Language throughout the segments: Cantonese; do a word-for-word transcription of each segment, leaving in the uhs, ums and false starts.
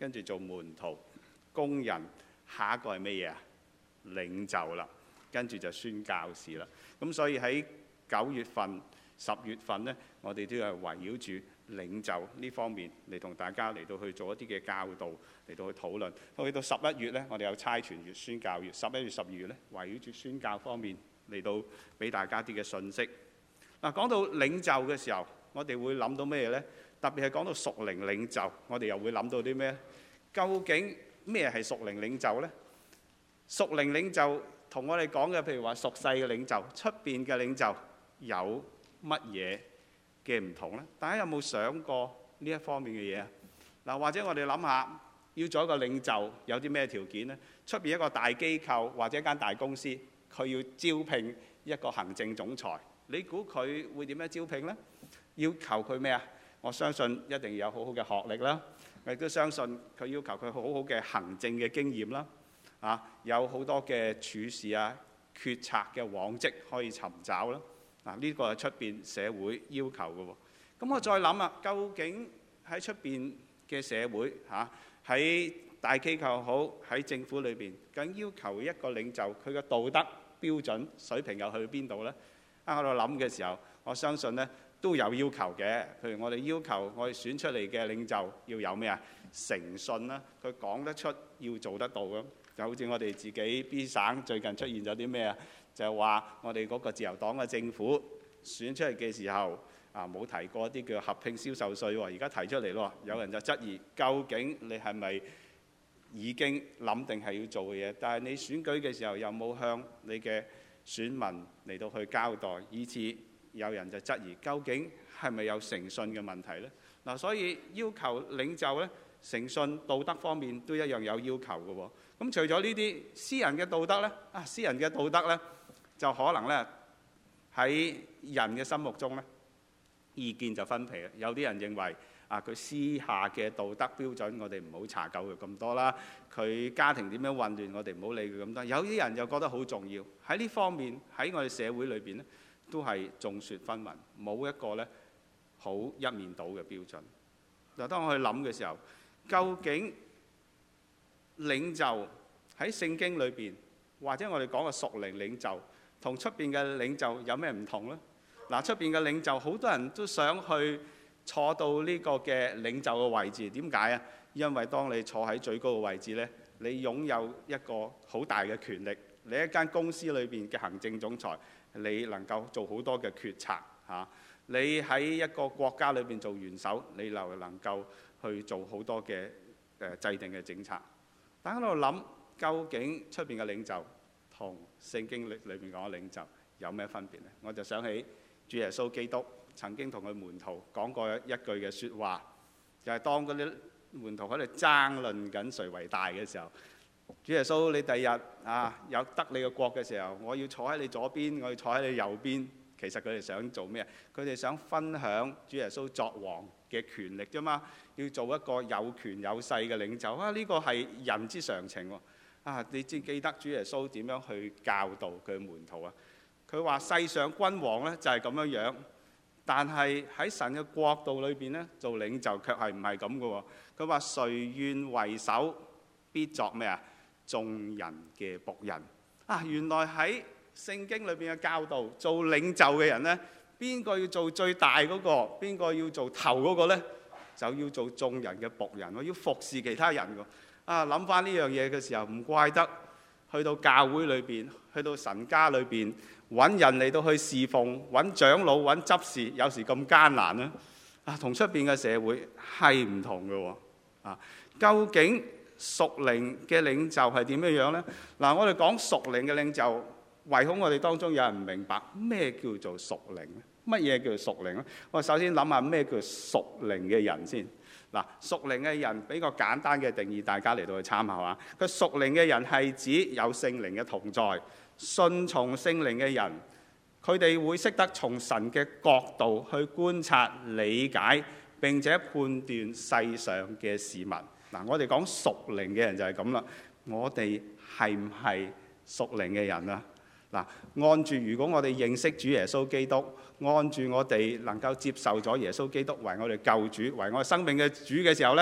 跟住做門徒、工人，下一個係乜嘢啊？領袖啦，跟住就宣教士啦。咁所以喺九月份、十月份呢，我哋都係圍繞住領袖呢方面嚟同大家嚟到去做一啲嘅教導，嚟到去討論。去到十一月呢，我哋有差傳月、宣教月；十一月、十二月呢，圍繞住宣教方面嚟到俾大家啲嘅信息。嗱，講到領袖嘅時候，我哋會諗到咩呢？特別係講到屬靈領袖，我哋又會諗到啲咩？究竟咩係屬靈領袖呢？屬靈領袖同我哋講嘅，譬如話屬世嘅領袖、出邊嘅領袖有乜嘢嘅唔同呢？大家有冇想過呢一方面嘅嘢啊？嗱，或者我哋諗下，要做一個領袖有啲咩條件呢？出邊一個大機構或者一間大公司，佢要招聘一個行政總裁，你估佢會點樣招聘呢？要求佢咩啊？我相信一定要有好好嘅學歷啦，我亦都相信佢要求佢好好嘅行政嘅經驗啦。啊，有好多嘅處事啊、決策嘅往績可以尋找啦。嗱，呢個係出邊社會要求嘅喎。咁我再諗啊，究竟喺出邊嘅社會嚇，喺大機構好，喺政府裏邊，究竟要求一個領袖佢嘅道德標準水平又去邊度呢？啊，喺度諗嘅時候，我相信呢都有要求嘅。譬如我哋要求我哋選出嚟嘅領袖要有咩啊？誠信啦，佢講得出，要做得到咁。就好似我哋自己 B 省最近出現咗啲咩啊？就係話我哋嗰個自由黨嘅政府選出嚟嘅時候啊，冇提過一啲叫合併銷售稅喎，而家提出嚟咯，有人就質疑究竟你係咪已經諗定係要做嘅嘢？但係你選舉嘅時候又冇向你嘅選民嚟到去交代，以致有人就質疑究竟係咪有誠信嘅問題呢？嗱，所以要求領袖呢，誠信道德方面都一樣有要求嘅喎。咁除咗呢啲私人嘅道德呢，啊私人嘅道德呢，就可能呢喺人嘅心目中呢，意見就分歧啦。有啲人認為啊，佢私下嘅道德標準，我哋唔好查究佢咁多啦。佢家庭點樣混亂，我哋唔好理佢咁多。有啲人又覺得好重要，喺呢方面喺我哋社會裏邊呢，都係眾說紛紜，冇一個呢好一面倒嘅標準。嗱，當我去諗嘅時候，究竟領袖喺聖經裏邊，或者我哋講嘅屬靈領袖，同出邊嘅領袖有咩唔同呢？嗱，出邊嘅領袖好多人都想去坐到呢個嘅領袖嘅位置，點解啊？因為當你坐喺最高嘅位置呢，你擁有一個好大嘅權力。你一間公司裏邊嘅行政總裁，你能夠做好多嘅決策嚇。你喺一個國家裏邊做元首，你就能夠去做好多嘅誒制定嘅政策。大家喺度諗，究竟出邊嘅領袖同聖經裏裏邊講嘅領袖有咩分別呢？我就想起主耶穌基督曾經同佢門徒講過一句嘅説話，就係當嗰啲門徒喺度爭論緊誰為大嘅時候，主耶穌你第日啊有得你嘅國嘅時候，我要坐喺你左邊，我要坐喺你右邊。其實佢哋想做咩？佢哋想分享主耶穌作王嘅權力啫嘛，要做一個有權有勢嘅領袖啊！呢個係人之常情喎。啊，你知記得主耶穌點樣去教導佢門徒啊？佢話世上君王呢就係咁樣樣，但係喺神嘅國度裏邊呢，做領袖卻係唔係咁嘅喎。佢話誰願為首，必作咩啊？眾人嘅僕人啊！原來喺聖經裏邊嘅教導，做領袖嘅人呢，邊個要做最大嗰個？邊個要做頭嗰個呢？就要做眾人嘅僕人，我要服侍其他人㗎。啊，諗翻呢樣嘢嘅時候，唔怪得去到教會裏邊，去到神家裏邊揾人嚟到去侍奉，揾長老、揾執事，有時咁艱難呢？啊，同出邊嘅社會係唔同嘅喎。啊，究竟屬靈嘅領袖係點樣樣呢？嗱，我哋講屬靈嘅領袖。唯恐我哋當中有人唔明白咩叫做屬靈咧？乜嘢叫做屬靈咧？我首先諗下咩叫屬靈嘅人先。嗱，屬靈嘅人俾個簡單嘅定義，大家嚟到去參考下。佢屬靈嘅人係指有聖靈嘅同在，順從聖靈嘅人，佢哋會識得從神嘅角度去觀察、理解並且判斷世上嘅事物。嗱，我哋講屬靈嘅人就係咁啦。我哋係唔係屬靈嘅人啊？嗱，按住如果我哋認識主耶穌基督，按住我哋能夠接受咗耶穌基督為我哋救主、為我哋生命嘅主嘅時候呢，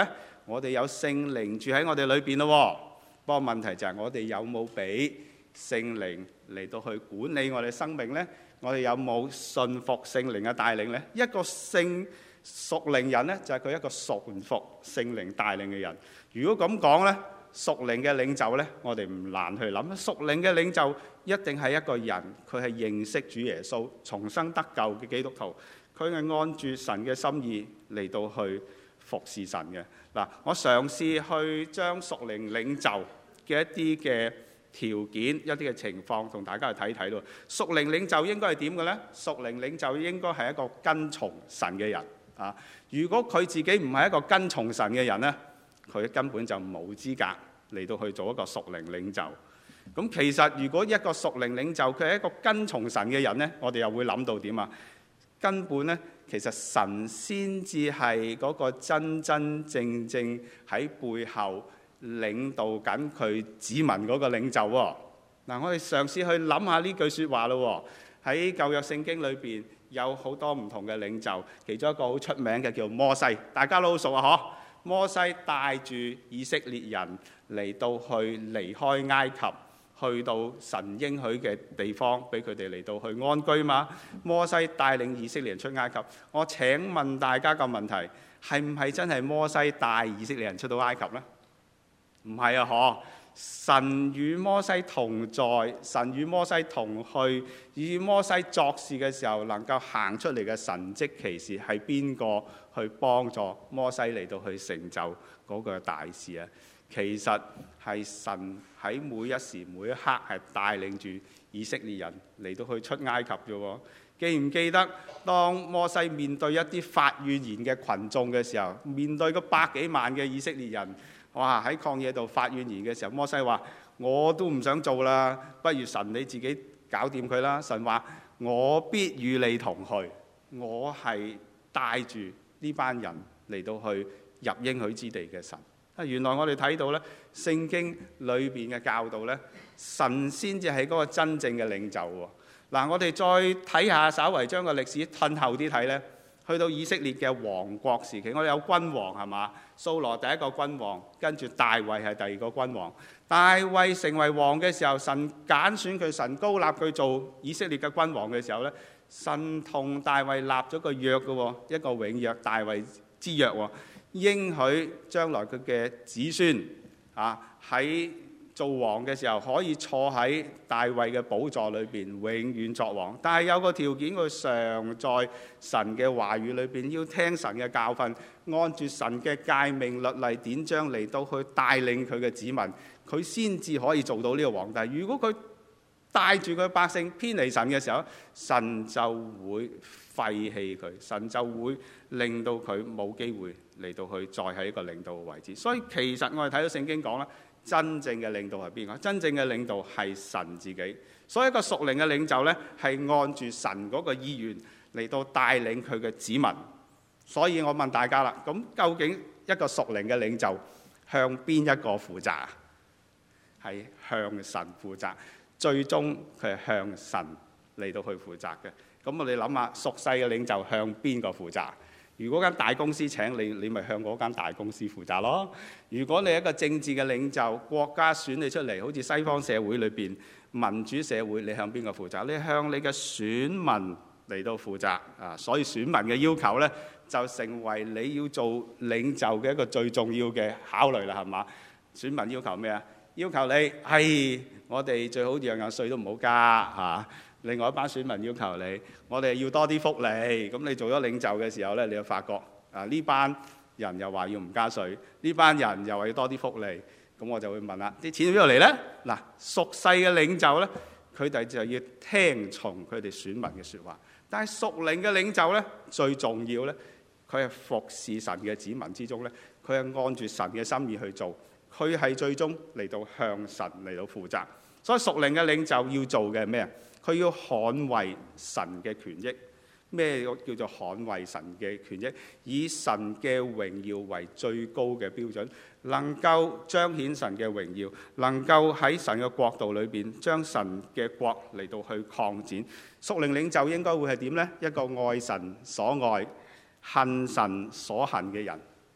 我哋有聖靈住喺我哋裏邊咯。不過問題就係我哋有冇俾聖靈嚟到去管理我哋生命呢？我哋有冇信服聖靈嘅帶領呢？一個聖屬靈人呢，就係佢一個順服聖靈帶領嘅人。如果咁講呢，屬靈嘅領袖呢，我哋唔難去諗。屬靈嘅領袖一定係一個人，佢係認識主耶穌、重生得救嘅基督徒，佢係按住神嘅心意嚟到去服侍神嘅。嗱，我嘗試去將屬靈領袖嘅一啲嘅條件、一啲嘅情況同大家去睇睇咯。屬靈領袖應該係點嘅呢？屬靈領袖應該係一個跟從神嘅人啊！如果佢自己唔係一個跟從神嘅人呢，佢根本就冇資格嚟到去做一個屬靈領袖。咁其實如果一個屬靈領袖佢係一個跟從神嘅人呢，我哋又會諗到點啊？根本呢，其實神先至係嗰個真真正正喺背後領導緊佢子民嗰個領袖喎。嗱，我哋嘗試去諗下呢句説話咯。喺舊約聖經裏邊有好多唔同嘅領袖，其中一個好出名嘅叫摩西，大家都好熟啊！嗬，摩西帶住以色列人嚟到去離開埃及，去到神應許嘅地方，俾佢哋嚟到去安居嘛。摩西帶領以色列人出埃及。我請問大家個問題，係唔係真係摩西帶以色列人出到埃及呢？唔係啊！嗬，神與摩西同在，神與摩西同去，與摩西作事嘅時候能夠行出嚟嘅神蹟奇事，係邊個去幫助摩西嚟到去成就嗰個大事啊？其實係神喺每一時每一刻係帶領住以色列人嚟到去出埃及啫喎。記唔記得當摩西面對一啲發怨言嘅群眾嘅時候，面對嗰百幾萬嘅以色列人，哇！喺曠野度發怨言嘅時候，摩西話：我都唔想做啦，不如神你自己搞掂佢啦。神話：我必與你同去，我係帶住呢班人嚟到去入應許之地嘅神。啊，原來我哋睇到咧，聖經裏邊嘅教導咧，神先至係嗰個真正嘅領袖喎。嗱，我哋再睇下，稍為將個歷史褪後啲睇咧。去到以色列嘅王國時期，我哋有君王係嘛？掃羅第一個君王，跟住大衛係第二個君王。大衛成為王嘅時候，神揀選佢，神高立佢做以色列嘅君王嘅時候咧，神同大衛立咗個約嘅喎，一個永約，大衛之約喎，應許將來佢嘅子孫啊喺做王嘅時候可以坐喺大衛嘅寶座裏邊永遠作王，但係有個條件，佢常在神嘅話語裏邊，要聽神嘅教訓，按住神嘅誡命律例典章嚟到去帶領佢嘅子民，佢先至可以做到呢個皇帝。如果佢帶住佢百姓偏離神嘅時候，神就會廢棄佢，神就會令到佢冇機會嚟到去再喺一個領導嘅位置。所以其實我哋睇到聖經講啦，真正嘅領導係邊個？真正嘅領導係神自己。所以一個屬靈嘅領袖呢，係按住神嗰個意願嚟到帶領佢嘅子民。所以我問大家啦，咁究竟一個屬靈嘅領袖向邊一個負責？係向神負責，最終佢係向神嚟到去負責嘅。咁我哋諗下，屬世嘅領袖向邊個負責？如果間大公司請你，你咪向嗰間大公司負責咯。如果你係一個政治嘅領袖，國家選你出嚟，好似西方社會裏邊民主社會，你向邊個負責？你向你嘅選民嚟到負責啊！所以選民嘅要求呢，就成為你要做領袖嘅一個最重要嘅考慮啦，係嘛？選民要求咩啊？要求你係我哋最好樣樣稅都唔好加嚇。另外一班選民要求你，我哋要多啲福利。咁你做咗領袖嘅時候呢，你就發覺啊，呢班人又話要唔加稅，呢班人又話要多啲福利。咁我就會問啦，啲錢喺邊度嚟呢？嗱，屬世嘅領袖呢，佢哋就要聽從佢哋選民嘅説話。但係屬靈嘅領袖呢，最重要呢，佢係服侍神嘅子民之中呢，佢係按住神嘅心意去做，佢係最終嚟到向神嚟到負責。所以屬靈嘅領袖要做嘅係咩啊？佢要捍衛神嘅權益。咩叫做捍衛神嘅權益？以神嘅榮耀為最高嘅標準，能夠彰顯神嘅榮耀，能夠喺神嘅國度裏邊將神嘅國嚟到去擴展。屬靈領袖應該會係點呢？一個愛神所愛、恨神所恨嘅人。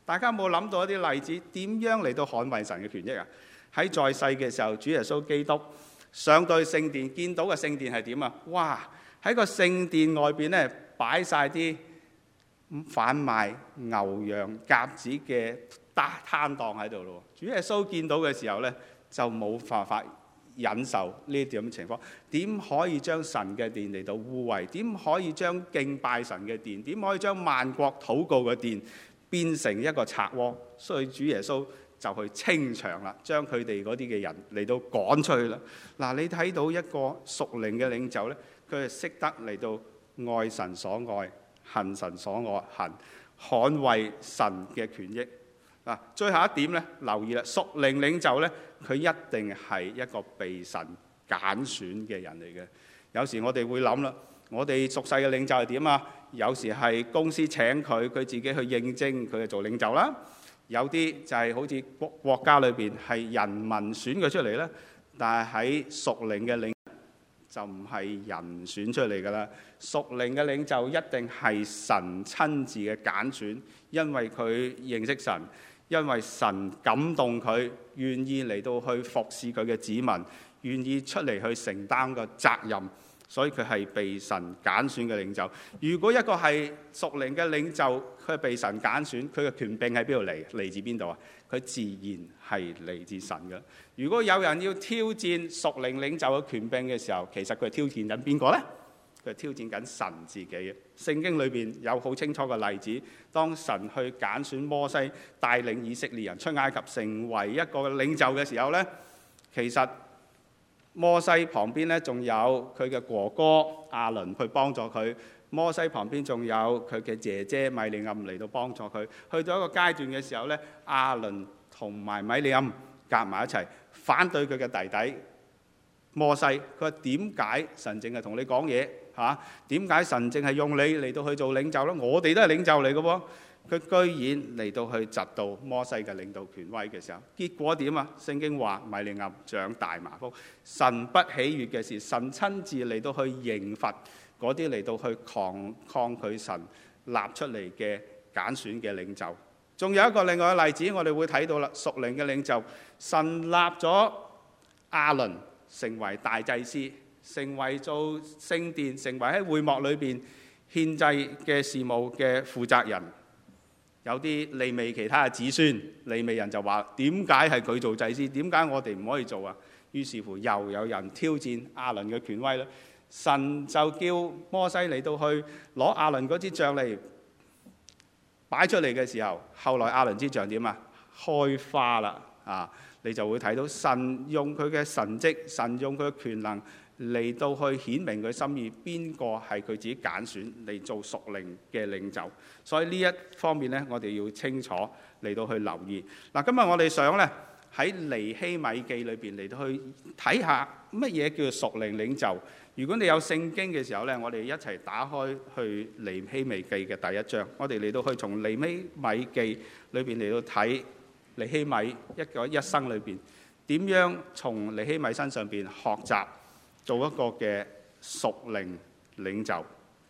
大家有冇諗到一啲例子，點樣嚟到捍衞神嘅權益啊？喺在，在世嘅時候，主耶穌基督上到聖殿，見到嘅聖殿係點啊？哇！喺個聖殿外邊咧擺晒啲販賣牛羊鴿子嘅攤攤檔喺度咯。主耶穌見到嘅時候咧，就冇辦法忍受呢啲咁嘅情況。點可以將神嘅殿嚟到污穢？點可以將敬拜神嘅殿？點可以將萬國禱告嘅殿變成一個賊窩？所以主耶穌就去清場啦，將佢哋嗰啲嘅人嚟到趕出去啦。嗱，你睇到一個屬靈嘅領袖咧，佢係識得嚟到愛神所愛，恨神所愛恨，捍衛神嘅權益。嗱，最後一點咧，留意啦，屬靈領袖咧，佢一定係一個被神揀選嘅人嚟嘅。有時我哋會諗啦，我哋屬世嘅領袖係點啊？有時係公司請佢，佢自己去應徵，佢就做領袖啦。有啲就係好似國國家裏邊係人民選佢出嚟啦，但係喺屬靈嘅領就唔係人選出嚟㗎啦。屬靈嘅領袖一定係神親自嘅揀選，因為佢認識神，因為神感動佢，願意嚟到去服侍佢嘅子民，願意出嚟去承擔個責任，所以佢係被神揀選嘅領袖。如果一個係屬靈嘅領袖，佢係被神揀選，佢嘅權柄喺邊度嚟？嚟自邊度啊？佢自然係嚟自神嘅。如果有人要挑戰屬靈領袖嘅權柄嘅時候，其實佢係挑戰緊邊個呢？佢係挑戰緊神自己嘅。聖經裏邊有好清楚嘅例子，當神去揀選摩西帶領以色列人出埃及成為一個領袖嘅時候呢，其實摩西旁邊咧仲有佢嘅哥哥亞倫去幫助佢，摩西旁邊仲有佢嘅姐姐米利暗嚟到幫助佢。去到一個階段嘅時候咧，亞倫同埋米利暗夾埋一齊反對佢嘅弟弟摩西。佢話點解神淨係同你講嘢嚇？點解神淨係用你嚟到去做領袖咧？我哋都係領袖嚟嘅喎。佢居然嚟到去窒到摩西嘅領導權威嘅時候，結果點啊？聖經話米利暗長大麻風，神不喜悅嘅事，神親自嚟到去刑罰嗰啲嚟到去抗抗拒神立出嚟嘅揀選嘅領袖。仲有一個另外嘅例子，我哋會睇到啦，屬靈嘅領袖，神立咗亞倫成為大祭司，成為做聖殿，成為喺會幕裏邊獻祭嘅事務嘅負責人。有啲利未其他嘅子孫，利未人就話：點解係佢做祭司？點解我哋唔可以做啊？於是乎又有人挑戰亞倫嘅權威啦。神就叫摩西嚟到去攞亞倫嗰支杖嚟擺出嚟嘅時候，後來亞倫支杖點啊？開花啦！啊，你就會睇到神用佢嘅神蹟，神用佢嘅權能嚟到去顯明佢心意，邊個係佢自己揀選嚟做屬靈嘅領袖。所以呢一方面呢，我哋要清楚嚟到去留意。嗱，今日我哋想呢喺尼希米記裏邊嚟到去睇下乜嘢叫做屬靈領袖。如果你有聖經嘅時候呢，我哋一齊打開去尼希米記嘅第一章，我哋嚟到去從尼希米記裏邊嚟到睇尼希米一個一生裏邊點樣從尼希米身上邊學習做一個嘅屬靈領袖。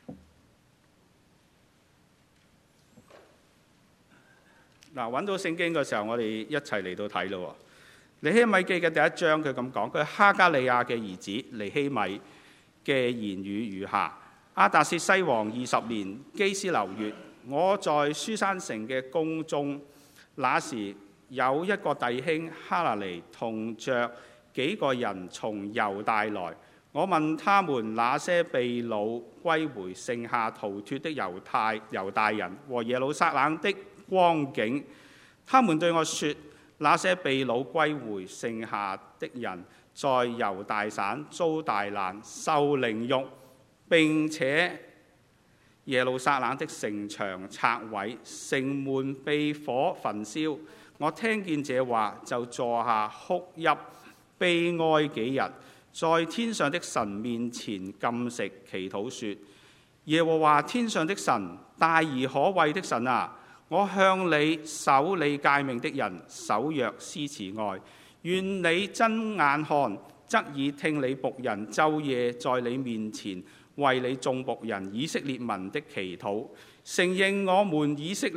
嗱，揾到聖經嘅時候，我哋一齊嚟到睇咯。尼希米記嘅第一章，佢咁講：佢係哈加利亞嘅兒子尼希米嘅言語如下：亞達薛西王二十年基斯流月，我在書珊城嘅宮中，那時有一個弟兄哈拿尼同着幾個人從猶大來，我問他們那些被擄歸回剩下逃脫的猶太猶大人和耶路撒冷的光景，他們對我說：那些被擄歸回剩下的人在猶大省遭大難，受凌辱，並且耶路撒冷的城牆拆毀，城門被火焚燒。我聽見這話，就坐下哭泣悲哀幾日，在天上的神面前禁食祈禱說：耶和華天上的神，大而可畏的神啊！我向你守你誡命的人守約施慈愛，願你睜眼看，側耳聽你僕人晝夜在你面前為你眾僕人以色列民的祈禱，承認我們以色列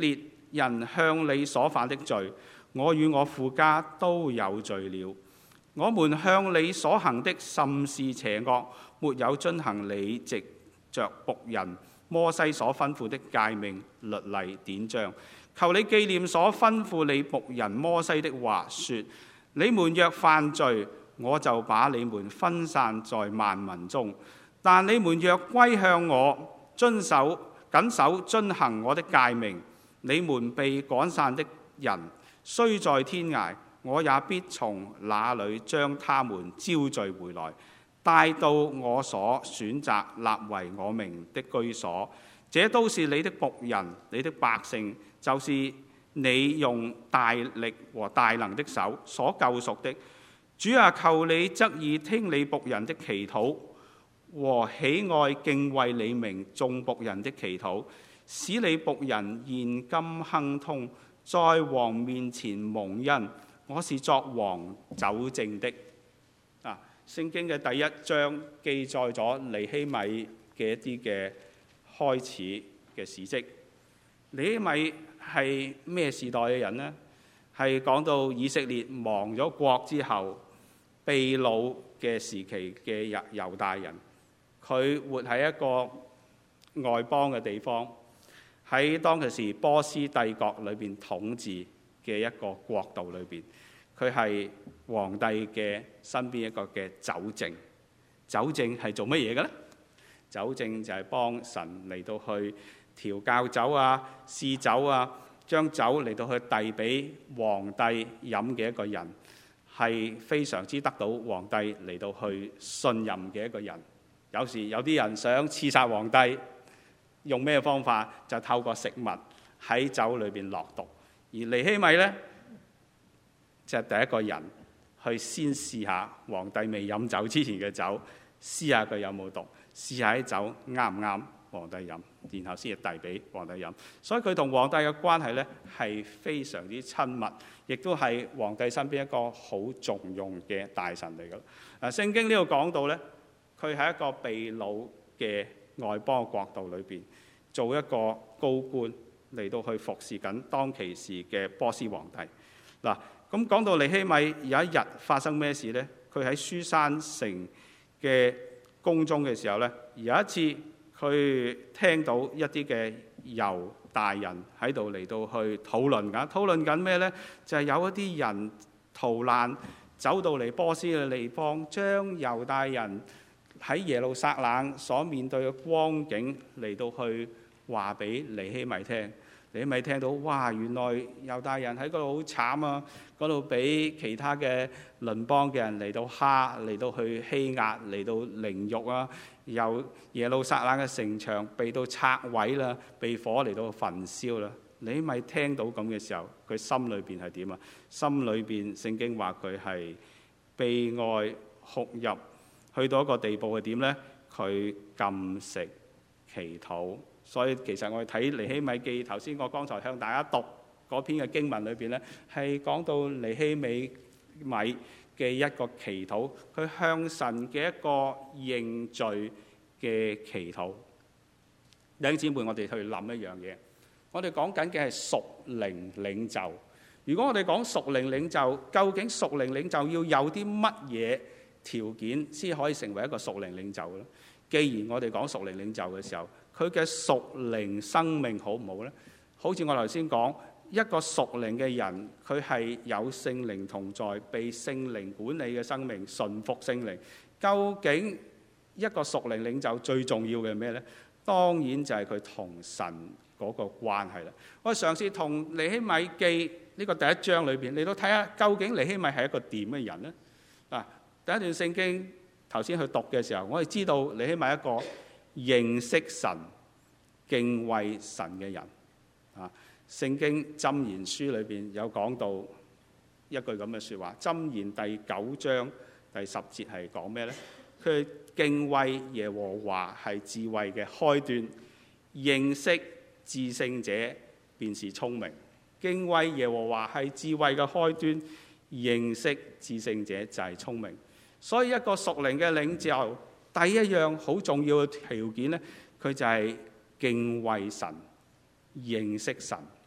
人向你所犯的罪，我與我父家都有罪了。我們向你所行的甚是邪惡，沒有遵行你藉着僕人摩西所吩咐的誡命、律例、典章。求你紀念所吩咐你僕人摩西的話，說：你們若犯罪，我就把你們分散在萬民中；但你們若歸向我，遵守謹守遵行我的誡命，你們被趕散的人雖在天涯，我也必從那裏將他們招聚回來，帶到我所選擇立為我名的居所。這都是你的僕人，你的百姓，就是你用大力和大能的手所救贖的。主啊，求你側耳聽你僕人的祈禱，和喜愛敬畏你名眾僕人的祈禱，使你僕人現今亨通，在王面前蒙恩。我是作王酒政的。啊，聖經嘅第一章記載咗尼希米嘅一啲嘅開始嘅事蹟。尼希米係咩時代嘅人呢？係講到以色列亡咗國之後，被擄嘅時期嘅猶猶大人。佢活喺一個外邦嘅地方，喺當其時波斯帝國裏邊統治嘅一個國度裏邊，佢係皇帝嘅身邊一個嘅酒政。酒政係做乜嘢嘅呢？酒政就係幫神嚟到去調教酒啊、試酒啊，將酒嚟到去遞俾皇帝飲嘅一個人，係非常之得到皇帝嚟到去信任嘅一個人。有時有啲人想刺殺皇帝，用咩方法？就透過食物喺酒裏邊落毒。而尼希米呢，就係第一個人去先試下皇帝未飲酒之前嘅酒，試下佢有冇毒，試下啲酒啱唔啱皇帝飲，然後先至遞俾皇帝飲。所以佢同皇帝嘅關係呢係非常之親密，亦都係皇帝身邊一個好重用嘅大臣嚟㗎。啊，聖經呢度講到呢，佢喺一個被擄嘅外邦國度裏邊做一個高官嚟到去服侍緊當其時嘅波斯皇帝。嗱，咁講到尼希米有一日發生咩事呢？佢喺書珊城嘅宮中嘅時候呢，有一次佢聽到一啲嘅猶大人喺度嚟到去討論緊，討論緊咩呢？就係、是、有一啲人逃難走到嚟波斯嘅地方，將猶大人喺耶路撒冷所面對嘅光景嚟到去話俾尼希米聽。尼希米聽到，哇！原來猶大人喺嗰度好慘啊，嗰度俾其他嘅鄰邦嘅人嚟到蝦，嚟到去欺壓，嚟到凌辱啊！由耶路撒冷嘅城牆被到拆毀啦，被火嚟到焚燒啦。尼希米聽到咁嘅時候，佢心裏邊係點啊？心裏邊聖經話佢係悲哀哭泣，去到一個地步係點呢？佢禁食祈禱。所以其實我哋睇尼希米記，頭先我剛才向大家讀嗰篇嘅經文裏邊呢，係講到尼希米米嘅一個祈禱，佢向神嘅一個認罪嘅祈禱。弟兄姊妹，我哋去諗一樣嘢，我哋講緊嘅係屬靈領袖。如果我哋講屬靈領袖，究竟屬靈領袖要有啲乜嘢條件先可以成為一個屬靈領袖咧？既然我哋講屬靈領袖嘅時候，佢嘅屬靈生命好唔好呢？好似我頭先講，一個屬靈嘅人，佢係有聖靈同在，被聖靈管理嘅生命，順服聖靈。究竟一個屬靈領袖最重要嘅係咩呢？當然就係佢同神嗰個關係啦。我嘗試同尼希米記呢個第一章裏邊，你都睇下究竟尼希米係一個點嘅人呢？嗱，第一段聖經頭先去讀嘅時候，我哋知道尼希米一個認識神、敬畏神嘅人啊。聖經箴言書裏邊有講到一句咁嘅説話，箴言第九章第十節係講咩呢？佢敬畏耶和華係智慧嘅開端，認識至聖者便是聰明。敬畏耶和華係智慧嘅開端，認識至聖者就係聰明。所以一個屬靈嘅領袖，第一樣好重要嘅條件呢，佢就係敬畏神、認識神。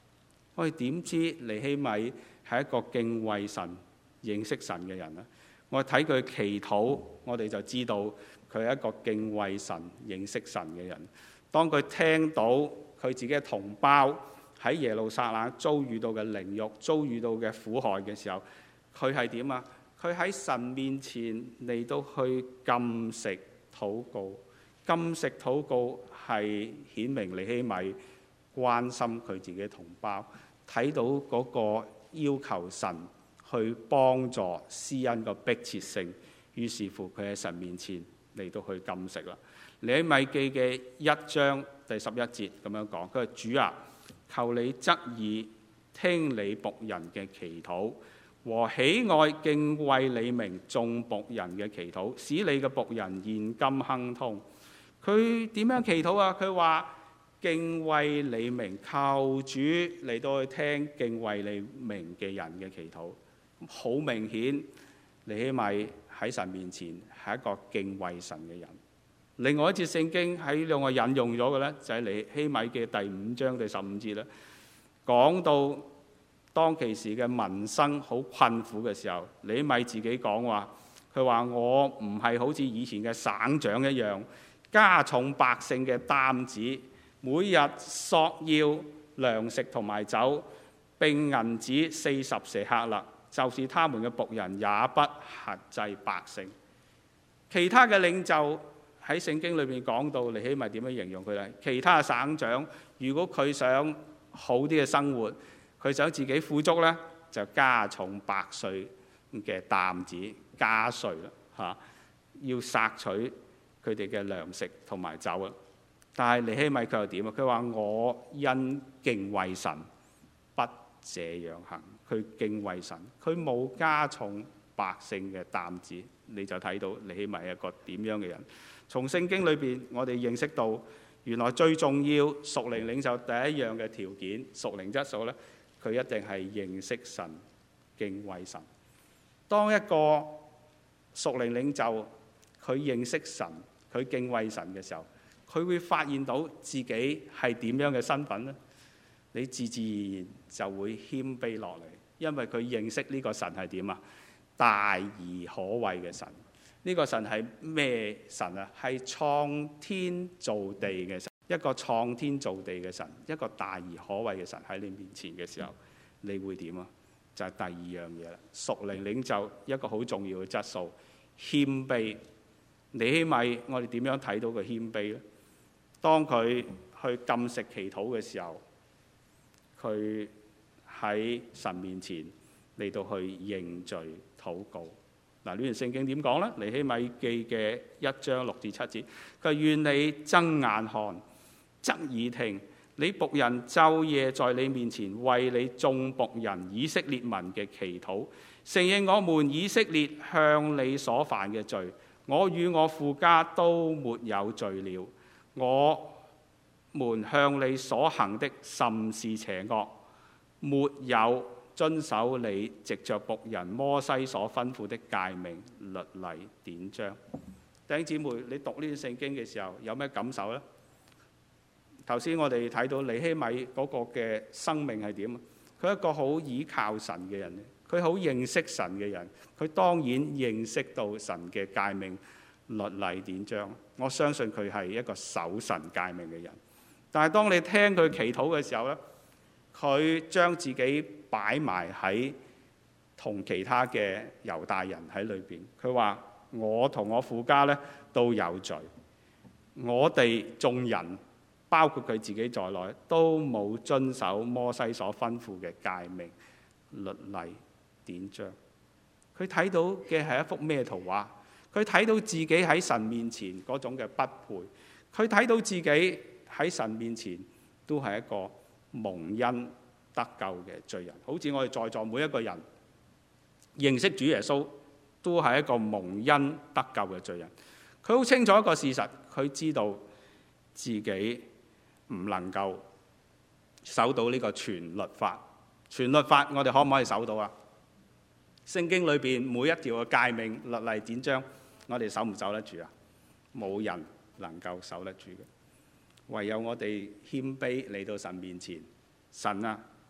我哋點知尼希米係一個敬畏神、認識神嘅人呢？我睇佢祈禱，我哋就知道佢係一個敬畏神、認識神嘅人。當佢聽到佢自己嘅同胞喺耶路撒冷遭遇到嘅凌辱、遭遇到嘅苦害嘅時候，佢係點啊？佢喺神面前嚟到去禁食禱告。禁食禱告係顯明尼希米關心佢自己嘅同胞，睇到嗰個要求神去幫助施恩個迫切性，於是乎佢喺神面前嚟到去禁食啦。尼希米記嘅一章第十一節咁樣講，佢話：主啊，求你側耳聽你僕人嘅祈禱，和喜愛敬畏你名眾僕人嘅祈禱，使你嘅僕人現今亨通。佢點樣祈禱啊？佢話敬畏你名，求主嚟到去聽敬畏你名嘅人嘅祈禱。好明顯，尼希米喺神面前係一個敬畏神嘅人。另外一節聖經喺兩個引用咗嘅呢，就係尼希米嘅第五章第十五節啦，講到當其時嘅民生好困苦嘅時候，尼希米自己講話，佢話我唔係好似以前嘅省長一樣，加重百姓嘅擔子，每日索要糧食同埋酒，並銀子四十舍客勒，就是他們嘅僕人也不轄制百姓。其他嘅領袖喺聖經裏面講到，尼希米點樣形容佢呢？其他嘅省長，如果佢想好啲嘅生活，佢想自己富足呢，就加重百歲嘅擔子，加稅啦嚇，要索取佢哋嘅糧食同埋酒啊！但係尼希米佢又點啊？佢話我因敬畏神，不這樣行。佢敬畏神，佢冇加重百姓嘅擔子。你就睇到尼希米係一個點樣嘅人。從聖經裏邊，我哋認識到原來最重要屬靈領袖第一樣嘅條件，屬靈質素呢，佢一定係認識神、敬畏神。當一個屬靈領袖佢認識神、佢敬畏神嘅時候，佢會發現到自己係點樣嘅身份呢？你自自然然就會謙卑落嚟，因為佢認識呢個神係點啊？大而可畏嘅神。呢個神係咩神啊？係創天造地嘅神，一個創天造地嘅神，一個大而可畏嘅神喺你面前嘅時候，你會點啊？就係第二樣嘢啦。屬靈領袖一個好重要嘅質素，謙卑。尼希米，我哋點樣睇到佢謙卑呢？當佢去禁食祈禱嘅時候，佢喺神面前嚟到去認罪禱告。嗱，呢段聖經點講呢？尼希米記嘅一章六至七節，佢話：願你睜眼看，側耳聽，你僕人晝夜在你面前為你眾僕人以色列民嘅祈禱，承認我們以色列向你所犯嘅罪。我與我父家都沒有罪了，我們向你所行的甚是邪惡，沒有遵守你藉着僕人摩西所吩咐的誡命、律例、典章。弟兄姊妹，你讀呢段聖經嘅時候有咩感受呢？頭先我哋睇到尼希米嗰個嘅生命係點啊？佢係一個好倚靠神嘅人，佢好認識神嘅人，佢當然認識到神嘅誡命、律例、典章。我相信佢係一個守神誡命嘅人。但係當你聽佢祈禱嘅時候呢，佢將自己擺埋喺同其他嘅猶大人喺裏邊。佢話：我同我父家呢都有罪，我哋眾人包括佢自己在內都冇遵守摩西所吩咐嘅誡命、律例、典章。佢睇到嘅係一幅咩圖畫？佢睇到自己喺神面前嗰種嘅不配，佢睇到自己喺神面前都係一個蒙恩得救嘅罪人。好似我哋在座每一個人認識主耶穌都係一個蒙恩得救嘅罪人。佢好清楚一個事實，佢知道自己唔能夠守到呢個全律法。全律法我哋可唔可以守到啊？聖經裏邊每一條嘅誡命、律例、典章，我哋守唔守得住啊？冇人能夠守得住嘅，唯有我哋謙卑嚟到神面前。神啊，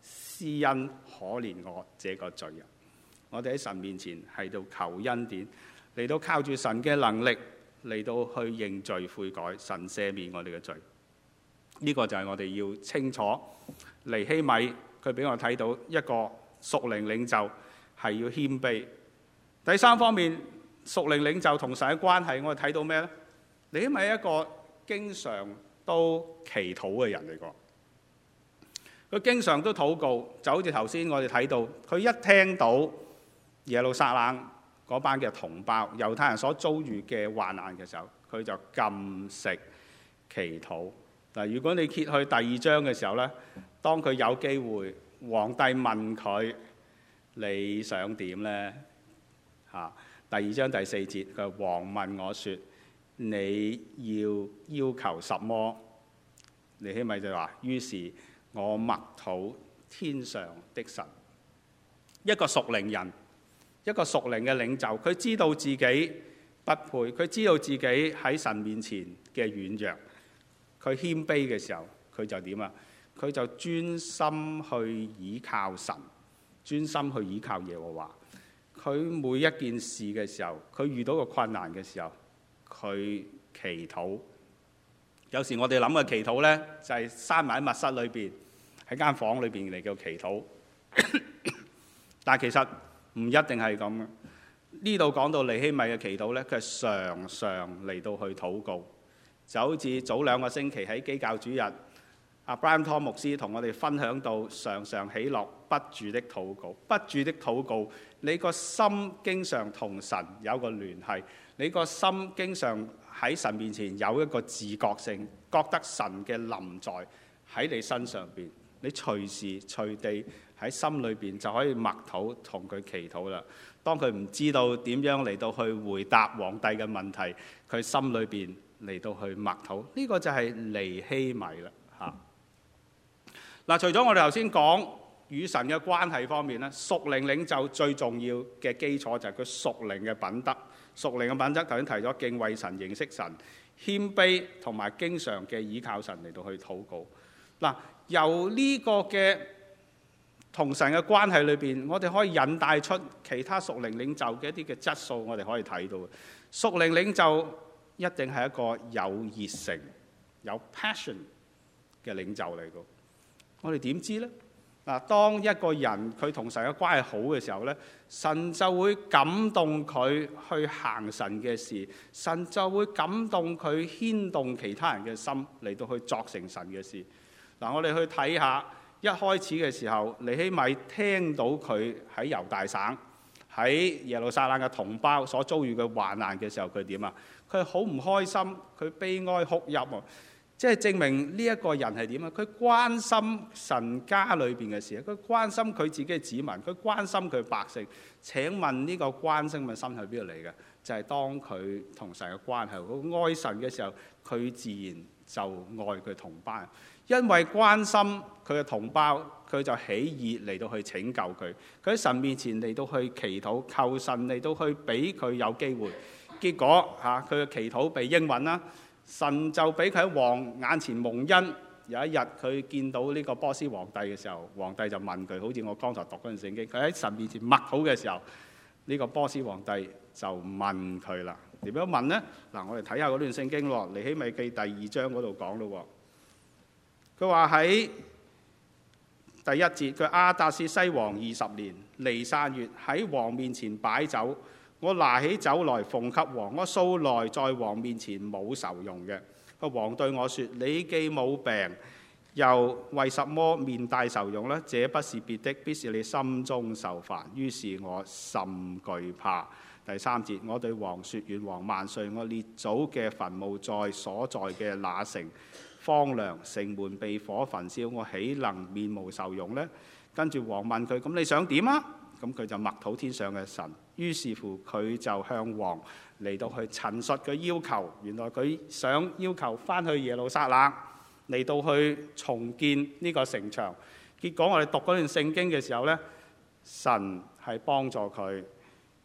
施恩可憐我這個罪人。我哋喺神面前係到求恩典，嚟到靠住神嘅能力嚟到去認罪悔改，神赦免我哋嘅罪。呢、這個就係我哋要清楚。尼希米佢俾我睇到一個屬靈領袖係要謙卑。第三方面，屬靈領袖同神嘅關係，我哋睇到咩呢？尼希米係一個經常都祈禱嘅人嚟講，佢經常都禱告，就好似頭先我哋睇到，佢一聽到耶路撒冷嗰班嘅同胞猶太人所遭遇嘅患難嘅時候，佢就禁食祈禱。嗱，如果你揭去第二章嘅時候呢，當佢有機會，皇帝問佢你想點呢？嚇，第二章第四節，佢王問我說：你要要求什麼？尼希米就話：於是我默禱天上的神。一個屬靈人，一個屬靈嘅領袖，佢知道自己不配，佢知道自己喺神面前嘅軟弱。佢謙卑嘅時候，佢就點啊？佢就專心去倚靠神，專心去倚靠耶和華。佢每一件事嘅時候，佢遇到個困難嘅時候，佢祈禱。有時我哋諗嘅祈禱呢，就係閂埋喺密室裏邊，喺間房裏邊嚟叫祈禱。但其實唔一定係咁嘅。呢度講到尼希米嘅祈禱呢，佢係常常嚟到去禱告。就好似早兩個星期喺基教主日，阿 Brian Tom 牧師同我哋分享到常常喜樂不住的禱告。不住的禱告，你個心經常同神有個聯繫，你個心經常喺神面前有一個自覺性，覺得神嘅臨在喺你身上邊，你隨時隨地喺心裏邊就可以默禱同佢祈禱啦。當佢唔知道點樣嚟到去回答皇帝嘅問題，佢心裏邊嚟到去默禱，呢、這個就係尼希米啦嚇。嗱，除咗我哋頭先講與神嘅關係方面咧，屬靈領袖最重要嘅基礎就係佢屬靈嘅品德。屬靈嘅品德頭先提咗敬畏神、認識神、謙卑同埋經常嘅倚靠神嚟到去禱告。嗱，由呢個嘅同神嘅關係裏邊，我哋可以引帶出其他屬靈領袖嘅一啲嘅質素，我哋可以睇到嘅。屬靈領袖一定係一個有熱誠、有 passion 嘅領袖嚟嘅。我哋點知呢？嗱，當一個人佢同神嘅關係好嘅時候呢，神就會感動佢去行神嘅事，神就會感動佢牽動其他人嘅心嚟到去作成神嘅事。嗱，我哋去睇下一開始嘅時候，尼希米聽到佢喺猶大省喺耶路撒冷嘅同胞所遭遇嘅患難嘅時候，佢點啊？佢好唔開心，佢悲哀哭泣喎。即係證明呢一個人係點啊？佢關心神家裏邊嘅事，佢關心佢自己嘅子民，佢關心佢百姓。請問呢個關心嘅心係邊度嚟嘅？就係、是、當佢同神嘅關係好愛神嘅時候，佢自然就愛佢同胞。因為關心佢嘅同胞，佢就喜意嚟到去拯救佢。佢喺神面前嚟到去祈禱，求神嚟到去俾佢有機會。結果嚇佢嘅祈禱被應允啦。神就俾佢喺王眼前蒙恩。有一日佢見到呢個波斯皇帝嘅時候，皇帝就問佢，好似我剛才讀嗰段聖經，佢喺神面前默禱嘅時候，呢、這個波斯皇帝就問佢啦。點樣問呢？嗱，我哋睇下嗰段聖經咯，尼希米記第二章嗰度講咯。佢話喺第一節，佢亞達薛西王二十年尼散月，喺王面前擺酒。我拿起酒來奉給王，我素來在王面前冇愁容嘅。個王對我說：你既冇病，又為什麼面帶愁容呢？這不是別的，必是你心中受煩。於是我甚懼怕。第三節，我對王說：願王萬歲！我列祖嘅墳墓在所在嘅那城荒涼，城門被火焚燒，我豈能面無愁容呢？跟住王問佢：咁你想點啊？咁佢就默禱天上嘅神。於是乎佢就向王嚟到去陳述佢要求。原來佢想要求翻去耶路撒冷嚟到去重建呢個城牆。結果我哋讀嗰段聖經嘅時候呢，神係幫助佢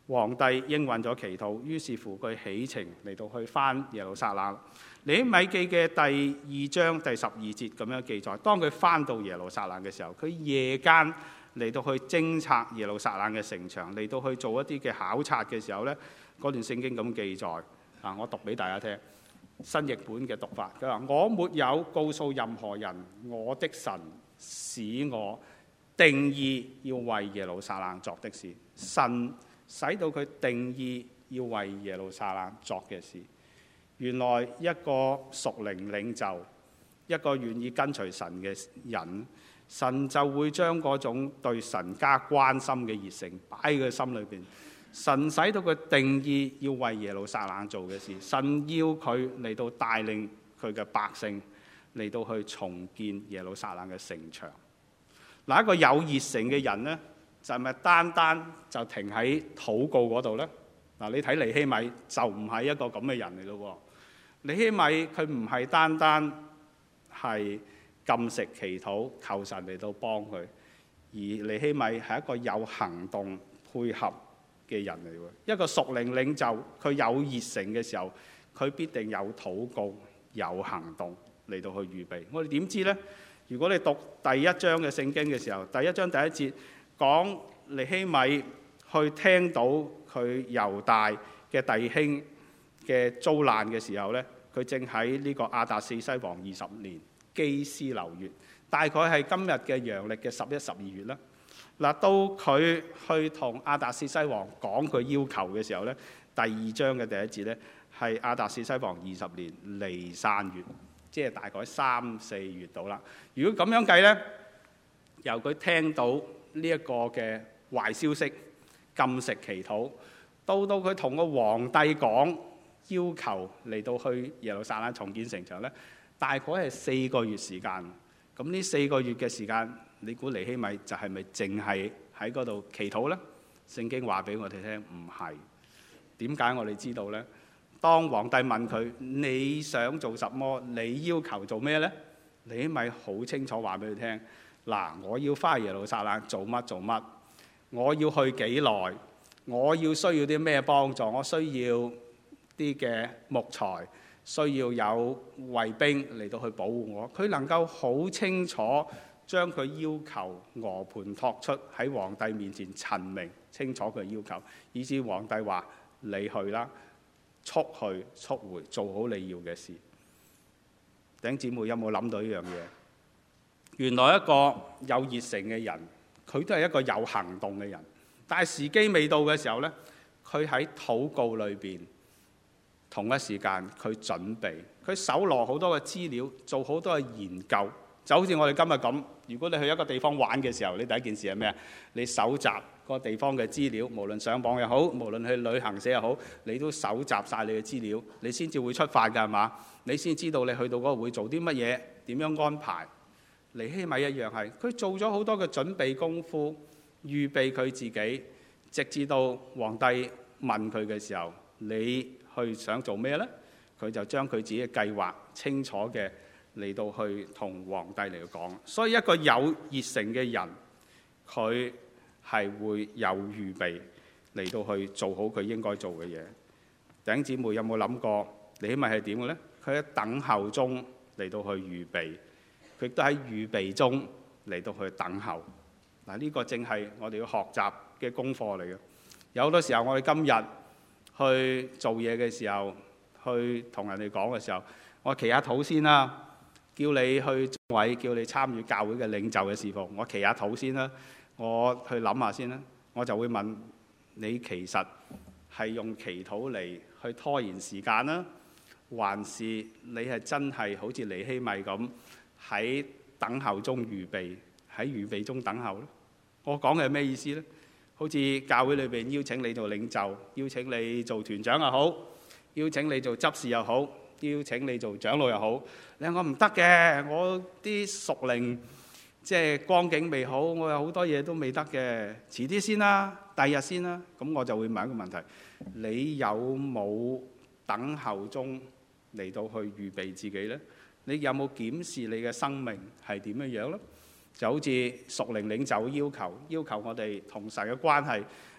皇帝應允咗祈禱，於是乎佢起程嚟到去返耶路撒冷。尼希米記嘅第二章第十二節咁樣記載，當佢返到耶路撒冷嘅時候，佢夜間嚟到去偵察耶路撒冷嘅城牆，嚟到去做一啲嘅考察嘅時候呢，嗰段聖經咁記載啊，我讀俾大家聽。新譯本嘅讀法，佢話：我沒有告訴任何人，我的神使我定意要為耶路撒冷作的事。神使到佢定意要為耶路撒冷作嘅事，原來一個屬靈領袖，一個願意跟隨神嘅人，神就會將嗰種對神加關心嘅熱誠擺喺佢心裏邊。神使到佢定意要為耶路撒冷做嘅事，神要佢嚟到帶領佢嘅百姓嚟到去重建耶路撒冷嘅城牆。嗱，一個有熱誠嘅人呢，就係咪單單就停喺禱告嗰度呢？嗱，你睇尼希米就唔係一個咁嘅人嚟咯。尼希米佢唔係單單係禁食祈禱求神嚟到幫佢，而尼希米係一個有行動配合嘅人嚟喎。一個屬靈領袖，佢有熱誠嘅時候，佢必定有禱告有行動嚟到去預備。我哋點知呢？如果你讀第一章嘅聖經嘅時候，第一章第一節講尼希米去聽到佢猶大嘅弟兄嘅遭難嘅時候呢，佢正喺呢個亞達薛西王二十年基斯流月，大概係今日嘅陽歷嘅十一、十二月啦。嗱，到佢去同亞達薛西王講佢要求嘅時候呢，第二章嘅第一節呢，係亞達薛西王二十年尼散月，即係大概三四月到啦。如果咁樣計呢，由佢聽到呢一個嘅壞消息，禁食祈禱，到到佢同個皇帝講要求嚟到去耶路撒冷重建城牆呢，大概係四個月時間。咁呢四個月嘅時間，你估尼希米就係咪淨係喺嗰度祈禱呢？聖經話俾我哋聽，唔係。點解我哋知道呢？當皇帝問佢你想做什麼，你要求做咩呢？尼希米好清楚話俾佢聽，嗱，我要返耶路撒冷做乜做乜，我要去幾耐，我要需要啲咩幫助，我需要啲嘅木材，需要有衛兵嚟到去保護我。佢能夠好清楚將佢要求俄盤托出喺皇帝面前陳明清楚佢要求，以至皇帝話你去啦，速去速回，做好你要嘅事。弟兄姊妹有冇諗到呢樣嘢？原來一個有熱誠嘅人，佢都係一個有行動嘅人，但係時機未到嘅時候呢，佢喺禱告裏邊同一時間佢準備，佢搜羅好多嘅資料，做好多嘅研究。就好似我哋今日咁，如果你去一個地方玩嘅時候，你第一件事係咩啊？你搜集個地方嘅資料，無論上網又好，無論去旅行社又好，你都搜集晒你嘅資料，你先至會出發㗎，係嘛？你先知道你去到嗰度會做啲乜嘢，點樣安排。尼希米一樣係，佢做咗好多嘅準備功夫，預備佢自己，直至到皇帝問佢嘅時候，你去想做咩呢？佢就將佢自己嘅計劃清楚嘅嚟到去同皇帝嚟講。所以一個有熱誠嘅人，佢係會有預備嚟到去做好佢應該做嘅嘢。弟兄姊妹有冇諗過尼希米係點嘅呢？佢喺等候中嚟到去預備，佢亦都喺預備中嚟到去等候。嗱，呢個正係我哋要學習嘅功課嚟嘅。有好多時候我哋今日去做嘢嘅時候，去同人哋講嘅時候，我祈下禱先啦。叫你去作位，叫你參與教會嘅領袖嘅事奉，我祈下禱先啦，我去諗下先啦，我就會問你，其實係用祈禱嚟去拖延時間啦，還是你係真係好似尼希米咁喺等候中預備，喺預備中等候咧？我講嘅係咩意思呢？好似教會裏邊邀請你做領袖，邀請你做團長又好，邀請你做執事又好，邀請你做長老又好，你話我唔得嘅，我啲屬靈即係光景未好，我有好多嘢都未得嘅，遲啲先啦，第二日先啦。咁我就會問一個問題：你有冇等候中嚟到去預備自己呢？你有冇檢視你嘅生命係點樣樣呢？就好似屬靈領袖要求，要求我哋同神嘅關係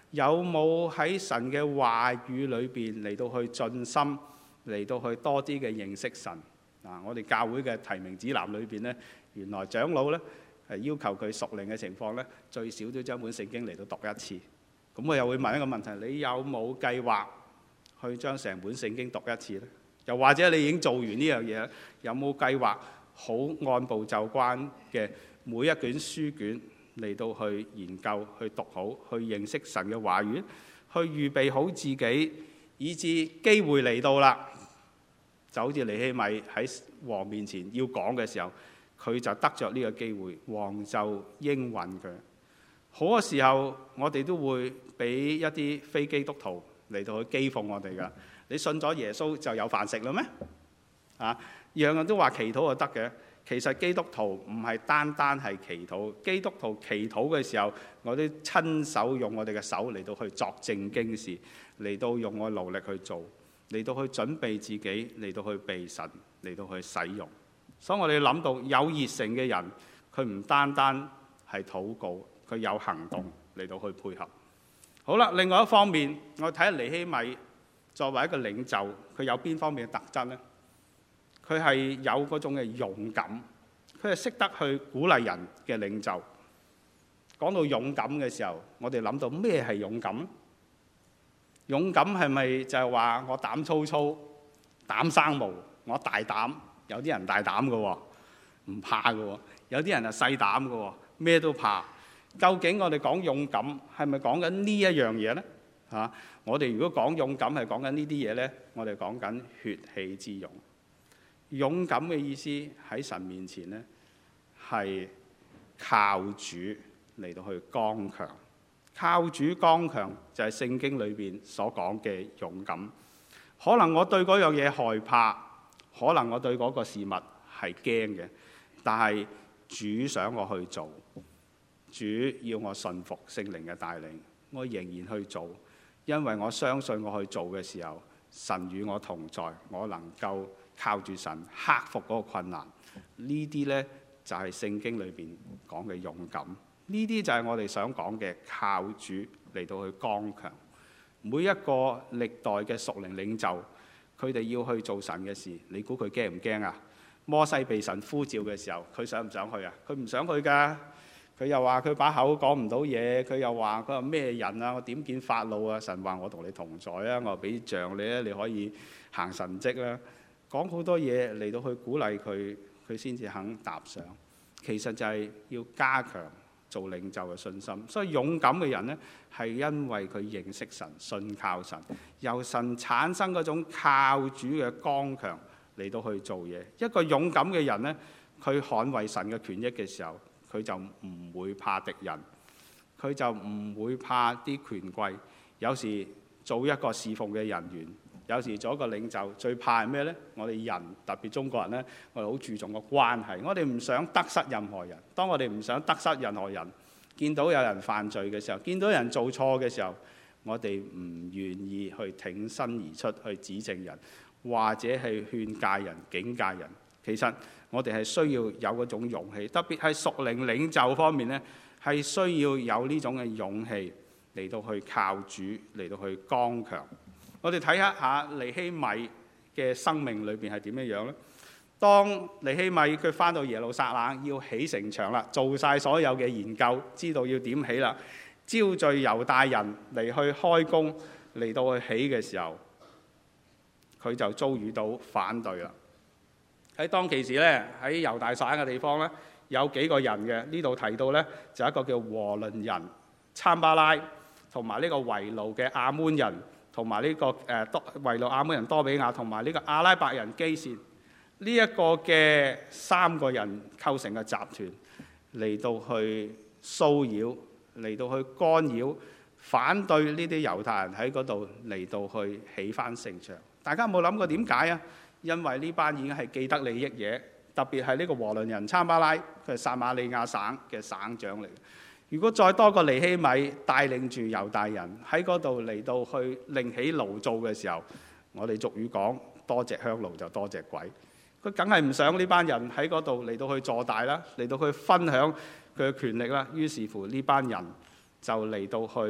有冇喺神嘅話語裏邊嚟到去盡心，嚟到去多啲嘅認識神？啊，我哋教會嘅提名指南裏邊呢，原來長老呢係要求佢屬靈嘅情況呢，最少都將本聖經嚟到讀一次。咁我又會問一個問題：你有冇計劃去將成本聖經讀一次呢？又或者你已經做完呢樣嘢，有冇計劃好按部就班嘅每一卷書卷嚟到去研究、去讀好、去認識神嘅話語，去預備好自己，以至機會嚟到啦，就好似尼希米喺王面前要講嘅時候，佢就得着呢個機會，王就應允佢。好嘅時候，我哋都會俾一啲非基督徒嚟到去譏諷我哋噶。你信咗耶穌就有飯食啦咩？啊，樣樣都話祈禱就得嘅。其實基督徒唔係單單係祈禱，基督徒祈禱嘅時候，我哋親手用我哋嘅手嚟到去作正經事，嚟到用我勞力去做，嚟到去準備自己，嚟到去被神嚟到去使用。所以我哋諗到有熱誠嘅人，佢唔單單係禱告，佢有行動嚟到去配合。好啦，另外一方面，我睇下尼希米作為一個領袖，佢有邊方面嘅特質呢？佢係有嗰種嘅勇敢，佢係識得去鼓勵人嘅領袖。講到勇敢嘅時候，我哋諗到咩係勇敢？勇敢係咪就係話我膽粗粗、膽生毛，我大膽？有啲人大膽嘅喎，唔怕嘅喎；有啲人係細膽嘅喎，咩都怕。究竟我哋講勇敢係咪講緊呢一樣嘢呢？嚇、啊！我哋如果講勇敢係講緊呢啲嘢呢，我哋講緊血氣之勇。勇敢嘅意思喺神面前呢，係靠主嚟到去剛強。靠主剛強就係聖經裏邊所講嘅勇敢。可能我對嗰樣嘢害怕，可能我對嗰個事物係驚嘅，但係主想我去做，主要我信服聖靈嘅帶領，我仍然去做，因為我相信我去做嘅時候，神與我同在，我能夠靠住神克服嗰個困難。呢啲呢，就係聖經裏邊講嘅勇敢，呢啲就係我哋想講嘅靠主嚟到去剛強。每一個歷代嘅屬靈領袖，佢哋要去做神嘅事，你估佢驚唔驚啊？摩西被神呼召嘅時候，佢想唔想去啊？佢唔想去㗎。佢又話佢把口講唔到嘢，佢又話佢話咩人啊？我點見法老啊？神話我同你同在啊！我俾杖你咧，你可以行神蹟啦。講好多嘢嚟到去鼓勵佢，佢先至肯踏上。其實就係要加強做領袖嘅信心。所以勇敢嘅人呢，係因為佢認識神、信靠神，由神產生嗰種靠主嘅剛強嚟到去做嘢。一個勇敢嘅人呢，佢捍衛神嘅權益嘅時候，佢就唔會怕敵人，佢就唔會怕啲權貴。有時做一個侍奉嘅人員，有時做一個領袖，最怕係咩呢？我哋人，特別中國人呢，我哋好注重個關係，我哋唔想得失任何人。當我哋唔想得失任何人，見到有人犯罪嘅時候，見到有人做錯嘅時候，我哋唔願意去挺身而出去指正人，或者係勸戒人、警戒人。其實我哋係需要有嗰種勇氣，特別係屬靈領袖方面呢，係需要有呢種嘅勇氣嚟到去靠主，嚟到去剛強。我哋睇一下尼希米嘅生命裏邊係點樣樣呢？當尼希米佢返到耶路撒冷要起城牆啦，做晒所有嘅研究，知道要點起啦，招聚猶大人嚟去開工，嚟到去起嘅時候，佢就遭遇到反對啦。喺當其時咧，喺猶大省嘅地方咧，有幾個人嘅，呢度提到咧，就一個叫和倫人參巴拉，同埋呢個為奴嘅亞捫人，同埋呢個誒多為奴亞捫人多比亞，同埋呢個阿拉伯人基善，呢一個嘅三個人構成嘅集團嚟到去騷擾，嚟到去干擾，反對呢啲猶太人喺嗰度嚟到去起翻城牆。大家有冇諗過點解啊？因為呢班已經係既得利益嘢，特別係呢個和倫人參巴拉，佢係撒瑪利亞省嘅省長嚟。如果再多個尼希米帶領住猶大人喺嗰度嚟到去另起爐灶嘅時候，我哋俗語講多隻香爐就多隻鬼。佢梗係唔想呢班人喺嗰度嚟到去坐大啦，嚟到去分享佢嘅權力啦。於是乎呢班人就嚟到去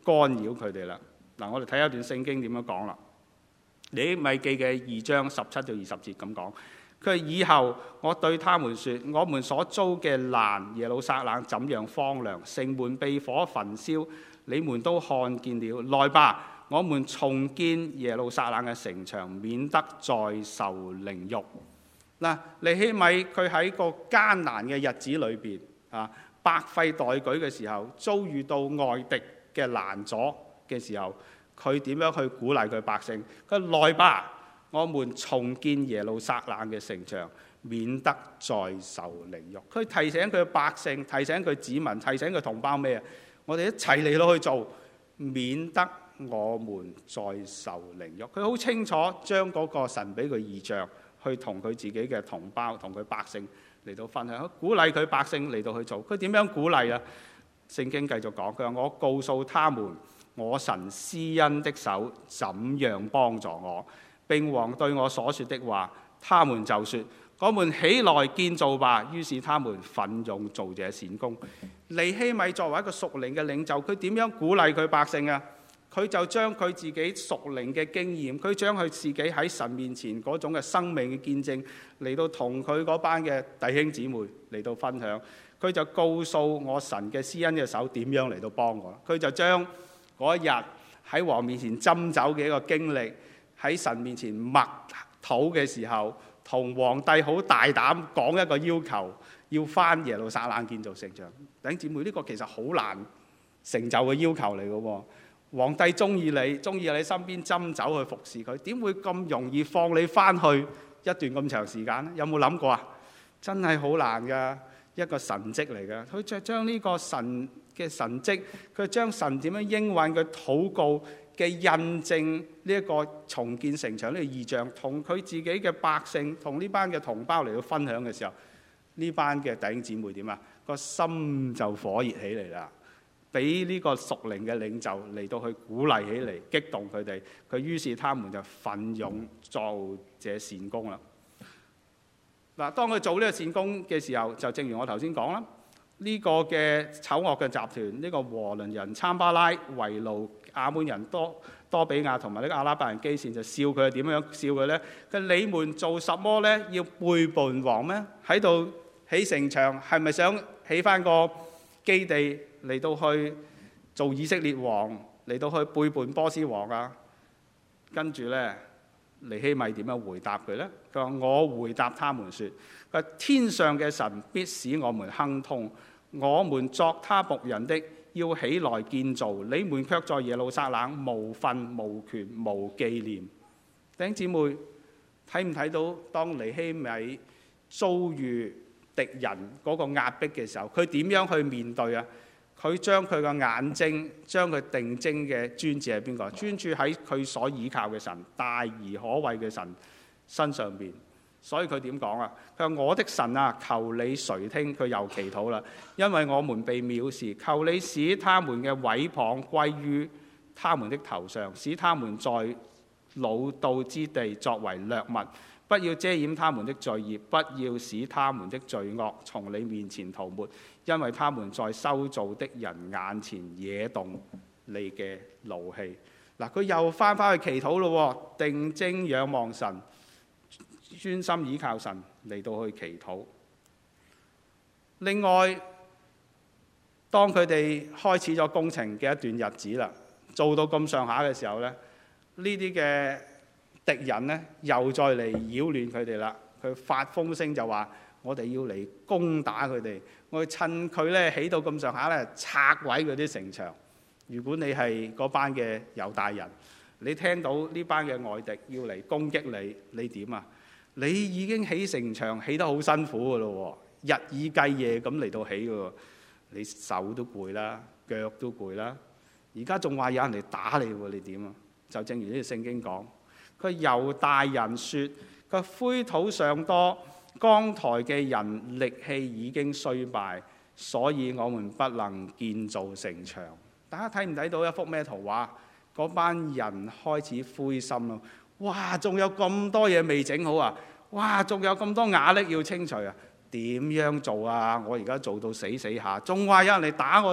干擾佢哋啦。嗱，我哋睇一段聖經點樣講啦。尼希米記嘅二章十七到二十節咁講，佢話以後我對他們說：我們所遭嘅難，耶路撒冷怎樣荒涼，城門被火焚燒，你們都看見了。來吧，我們重建耶路撒冷嘅城牆，免得再受凌辱。嗱，尼希米佢喺個艱難嘅日子裏邊啊，百廢待舉嘅時候，遭遇到外敵嘅攔阻嘅時候，佢點樣去鼓勵佢百姓？佢來吧，我們重建耶路撒冷嘅城牆，免得再受凌辱。佢提醒佢百姓，提醒佢子民，提醒佢同胞咩啊？我哋一齊嚟到去做，免得我們再受凌辱。佢好清楚將嗰個神俾佢異象，去同佢自己嘅同胞、同佢百姓嚟到分享，鼓勵佢百姓嚟到去做。佢點樣鼓勵啊？聖經繼續講，佢話：我告訴他們，我神施恩的手怎樣幫助我，並王對我所說的話，他們就說：我們起來建造吧。於是他們奮勇做這善工。尼希米作為一個屬靈嘅領袖，佢點樣鼓勵佢百姓啊？佢就將佢自己屬靈嘅經驗，佢將佢自己喺神面前嗰種嘅生命嘅見證嚟到同佢嗰班嘅弟兄姊妹嚟到分享。佢就告訴我神嘅施恩嘅手點樣嚟到幫我。佢就將嗰一日喺王面前斟酒嘅一個經歷，喺神面前默禱嘅時候，同皇帝好大膽講一個要求，要返耶路撒冷建造城牆。弟兄姊妹，呢個其實好難成就嘅要求嚟嘅喎。皇帝中意你，中意你身邊斟酒去服侍佢，點會咁容易放你返去一段咁長時間咧？有冇諗過啊？真係好難㗎，一個神蹟嚟㗎。佢就將呢個神嘅神蹟，佢將神點樣應允佢禱告嘅印證呢一個重建城牆呢個異象，同佢自己嘅百姓，同呢班嘅同胞嚟到分享嘅時候，呢班嘅弟兄姊妹點啊？個心就火熱起嚟啦！俾呢個屬靈嘅領袖嚟到去鼓勵起嚟，激動佢哋，佢於是他們就奮勇做這善工啦。嗱，當佢做呢個善工嘅時候，就正如我頭先講啦，呢、這個嘅醜惡嘅集團，呢、這個和倫人參巴拉圍路亞捫人多多比亞同埋呢個阿拉伯人基善，就笑佢點樣笑佢呢？佢你們做什麼呢？要背叛王咩？喺度起城牆，係咪想起返個基地嚟到去做以色列王，嚟到去背叛波斯王啊？跟住呢，尼希米點樣回答佢呢？佢話：我回答他們說，佢話天上嘅神必使我們亨通，我們作他僕人的要起來建造，你們卻在耶路撒冷無份無權無紀念。弟兄姊妹，睇唔睇到當尼希米遭遇敵人嗰個壓迫嘅時候，佢點樣去面對啊？佢將佢嘅眼睛，將佢定睛嘅專注喺邊個？專注喺佢所倚靠嘅神，大而可畏嘅神身上邊。所以佢點講啊？佢話：我的神啊，求你垂聽。佢又祈禱啦，因為我們被藐視，求你使他們嘅毀謗歸於他們的頭上，使他們在老道之地作為掠物。不要遮掩他們的罪孽，不要使他們的罪惡從你面前塗抹，因為他們在修造的人眼前惹動你嘅怒氣。嗱，佢又翻返去祈禱咯，定睛仰望神，專心倚靠神嚟到去祈禱。另外，當佢哋開始咗工程嘅一段日子啦，做到咁上下嘅時候咧，呢啲嘅敵人呢又再嚟擾亂佢哋啦。佢發風聲就話：我哋要嚟攻打佢哋，我哋趁佢咧起到咁上下咧，拆毀嗰啲城牆。如果你係嗰班嘅猶大人，你聽到呢班嘅外敵要嚟攻擊你，你點啊？你已經起城牆起得好辛苦噶咯，日以繼夜咁嚟到起噶，你手都攰啦，腳都攰啦。而家仲話有人嚟打你喎，你點啊？就正如呢個聖經講。佢猶大人說：佢灰土上多，扛抬嘅人力氣已經衰敗，所以我們不能建造城牆。大家睇唔睇到一幅咩圖畫？嗰班人開始灰心咯。哇！仲有咁多嘢未整好啊！哇！仲有咁多瓦礫要清除啊！點樣做啊？我而家做到死死下，仲話有人嚟打我哋，唔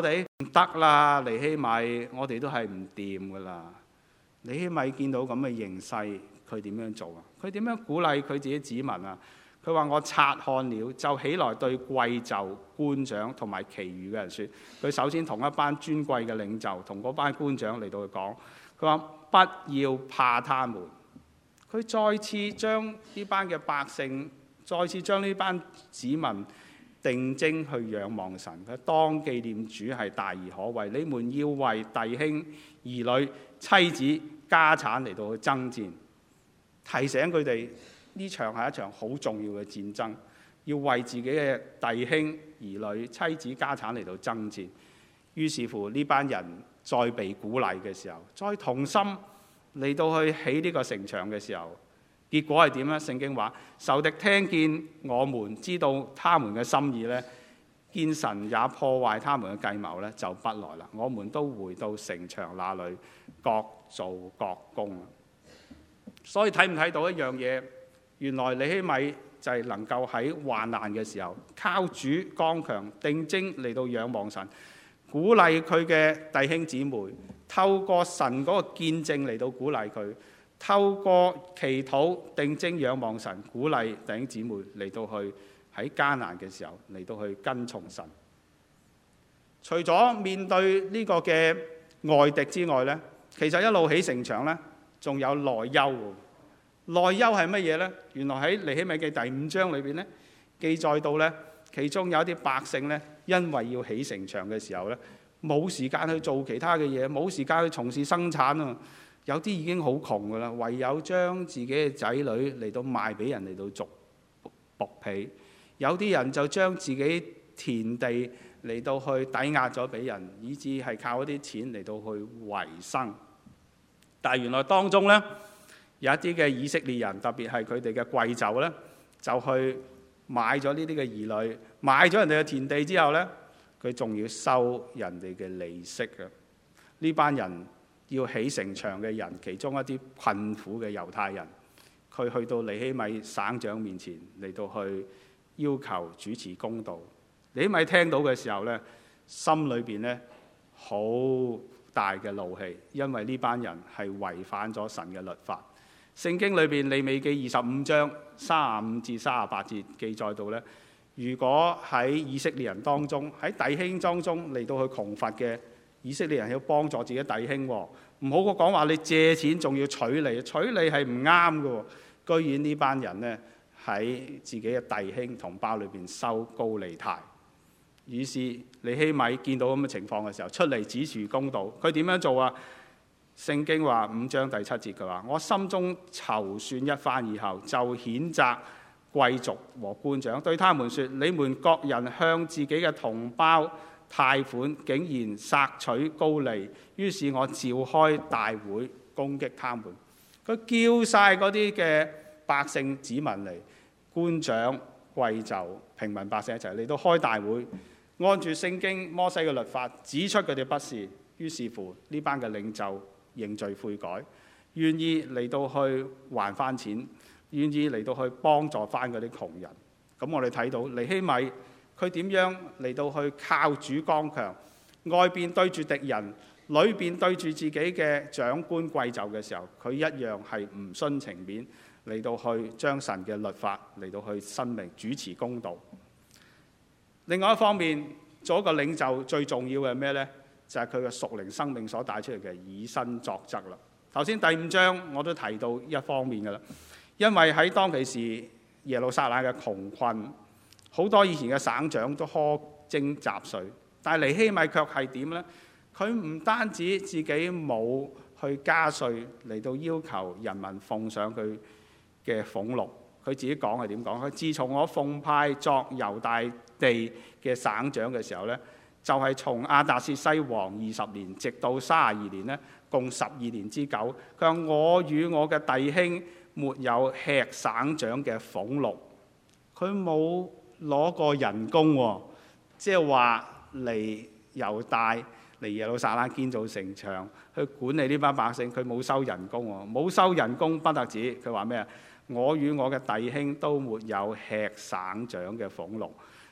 得啦，尼希米，我哋都係唔掂噶啦。尼希米見到咁嘅形勢，佢點樣做啊？佢點樣鼓勵佢自己子民啊？佢話：我察看了，就起來對貴胄、官長同埋其餘嘅人説。佢首先同一班尊貴嘅領袖，同嗰班官長嚟到去講。佢話：不要怕他們。佢再次將呢班嘅百姓，再次將呢班子民定睛去仰望神。佢當紀念主係大而可畏，你們要為弟兄、兒女、妻子、家產嚟到去爭戰，提醒佢哋呢場係一場好重要嘅戰爭，要為自己嘅弟兄、兒女、妻子、家產嚟到爭戰。於是乎呢班人再被鼓勵嘅時候，再同心嚟到去起呢個城牆嘅時候，結果係點呢？聖經話：仇敵聽見我們知道他們嘅心意呢，見神也破壞他們嘅計謀呢，就不來啦。我們都回到城牆那裏，各做各工。所以睇唔睇到一樣嘢？原來尼希米就係能夠喺患難嘅時候，靠主剛強定睛嚟到仰望神，鼓勵佢嘅弟兄姊妹，透過神嗰個見證嚟到鼓勵佢，透過祈禱定睛仰望神，鼓勵弟兄姊妹嚟到去喺艱難嘅時候嚟到去跟從神。除咗面對呢個嘅外敵之外呢，其實一路起城牆呢，仲有內憂。內憂係乜嘢呢？原來喺尼希米記第五章裏邊呢，記載到呢，其中有一啲百姓呢，因為要起城牆嘅時候呢，冇時間去做其他嘅嘢，冇時間去從事生產啊。有啲已經好窮噶啦，唯有將自己嘅仔女嚟到賣俾人嚟到做僕婢。有啲人就將自己田地嚟到去抵押咗俾人，以至係靠一啲錢嚟到去維生。但係原來當中呢，有一啲嘅以色列人，特別係佢哋嘅貴胄呢，就去買咗呢啲嘅兒女，買咗人哋嘅田地之後呢，佢仲要收人哋嘅利息嘅。呢班人要起城牆嘅人，其中一啲困苦嘅猶太人，佢去到尼希米省長面前嚟到去要求主持公道。尼希米聽到嘅時候呢，心裏邊呢好大嘅怒氣，因為呢班人係違反咗神嘅律法。聖經裏邊利未記二十五章三十五至三十八節記載到呢，如果喺以色列人當中，喺弟兄當中嚟到去窮乏嘅以色列人，要幫助自己弟兄，唔好個講話你借錢仲要取利，取利係唔啱嘅。居然呢班人呢，喺自己嘅弟兄同胞裏邊收高利貸。於是尼希米見到咁嘅情況嘅時候，出嚟指示公道。佢點樣做啊？聖經話五章第七節，佢話：我心中籌算一番以後，就譴責貴族和官長，對他們說：你們各人向自己嘅同胞貸款，竟然索取高利。於是我召開大會攻擊他們。佢叫晒嗰啲嘅百姓子民嚟，官長、貴胄、平民百姓一齊嚟到開大會，按住聖經摩西嘅律法指出佢哋不是。於是乎呢班嘅領袖認罪悔改，願意嚟到去還翻錢，願意嚟到去幫助翻嗰啲窮人。咁我哋睇到尼希米佢點樣嚟到去靠主剛強，外邊對住敵人，裏邊對住自己嘅長官貴胄嘅時候，佢一樣係唔徇情面嚟到去將神嘅律法嚟到去申明主持公道。另外一方面，做一個領袖最重要嘅咩呢？就係佢嘅屬靈生命所帶出嚟嘅以身作則啦。頭先第五章我都提到一方面㗎啦，因為喺當其時耶路撒冷嘅窮困，好多以前嘅省長都苛徵雜稅，但係尼希米卻係點呢？佢唔單止自己冇去加稅嚟到要求人民奉上佢嘅俸祿，佢自己講係點講？佢自從我奉派作猶大地嘅省長嘅時候呢，就係從亞達薛西王二十年，直到三十二年呢，共十二年之久。佢話我與我嘅弟兄沒有吃省長嘅俸祿，佢冇攞過人工喎，即係話嚟猶大嚟耶路撒冷建造城牆，去管理呢班百姓，佢冇收人工喎，冇收人工不特止，佢話咩啊？我與我嘅弟兄都沒有吃省長嘅俸祿。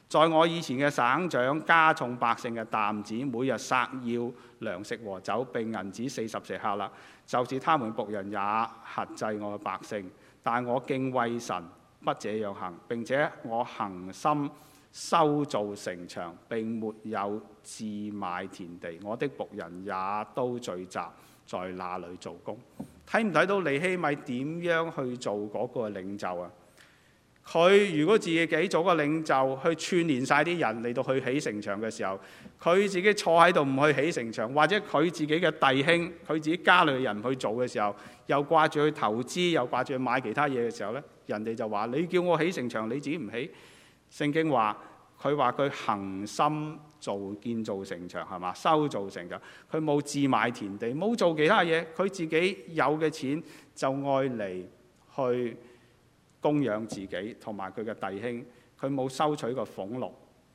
在我以前嘅省長加重百姓嘅擔子，每日索要糧食和酒，並銀子四十舍客勒，就是他們僕人也轄制我嘅百姓。但我敬畏神，不這樣行，並且我恒心修造城牆，並沒有自買田地。我的僕人也都聚集在那裡做工。睇唔睇到尼希米點樣去做嗰個領袖啊？佢如果自己做個領袖，去串連晒啲人嚟到去起城牆嘅時候，佢自己坐喺度唔去起城牆，或者佢自己嘅弟兄，佢自己家裏嘅人去做嘅時候，又掛住去投資，又掛住去買其他嘢嘅時候呢，人哋就話：你叫我起城牆，你自己唔起。聖經話佢話佢恒心做建造城牆，係嘛？修造城牆，佢冇自買田地，冇做其他嘢，佢自己有嘅錢就愛嚟去供養自己同埋佢嘅弟兄，佢冇收取過俸祿。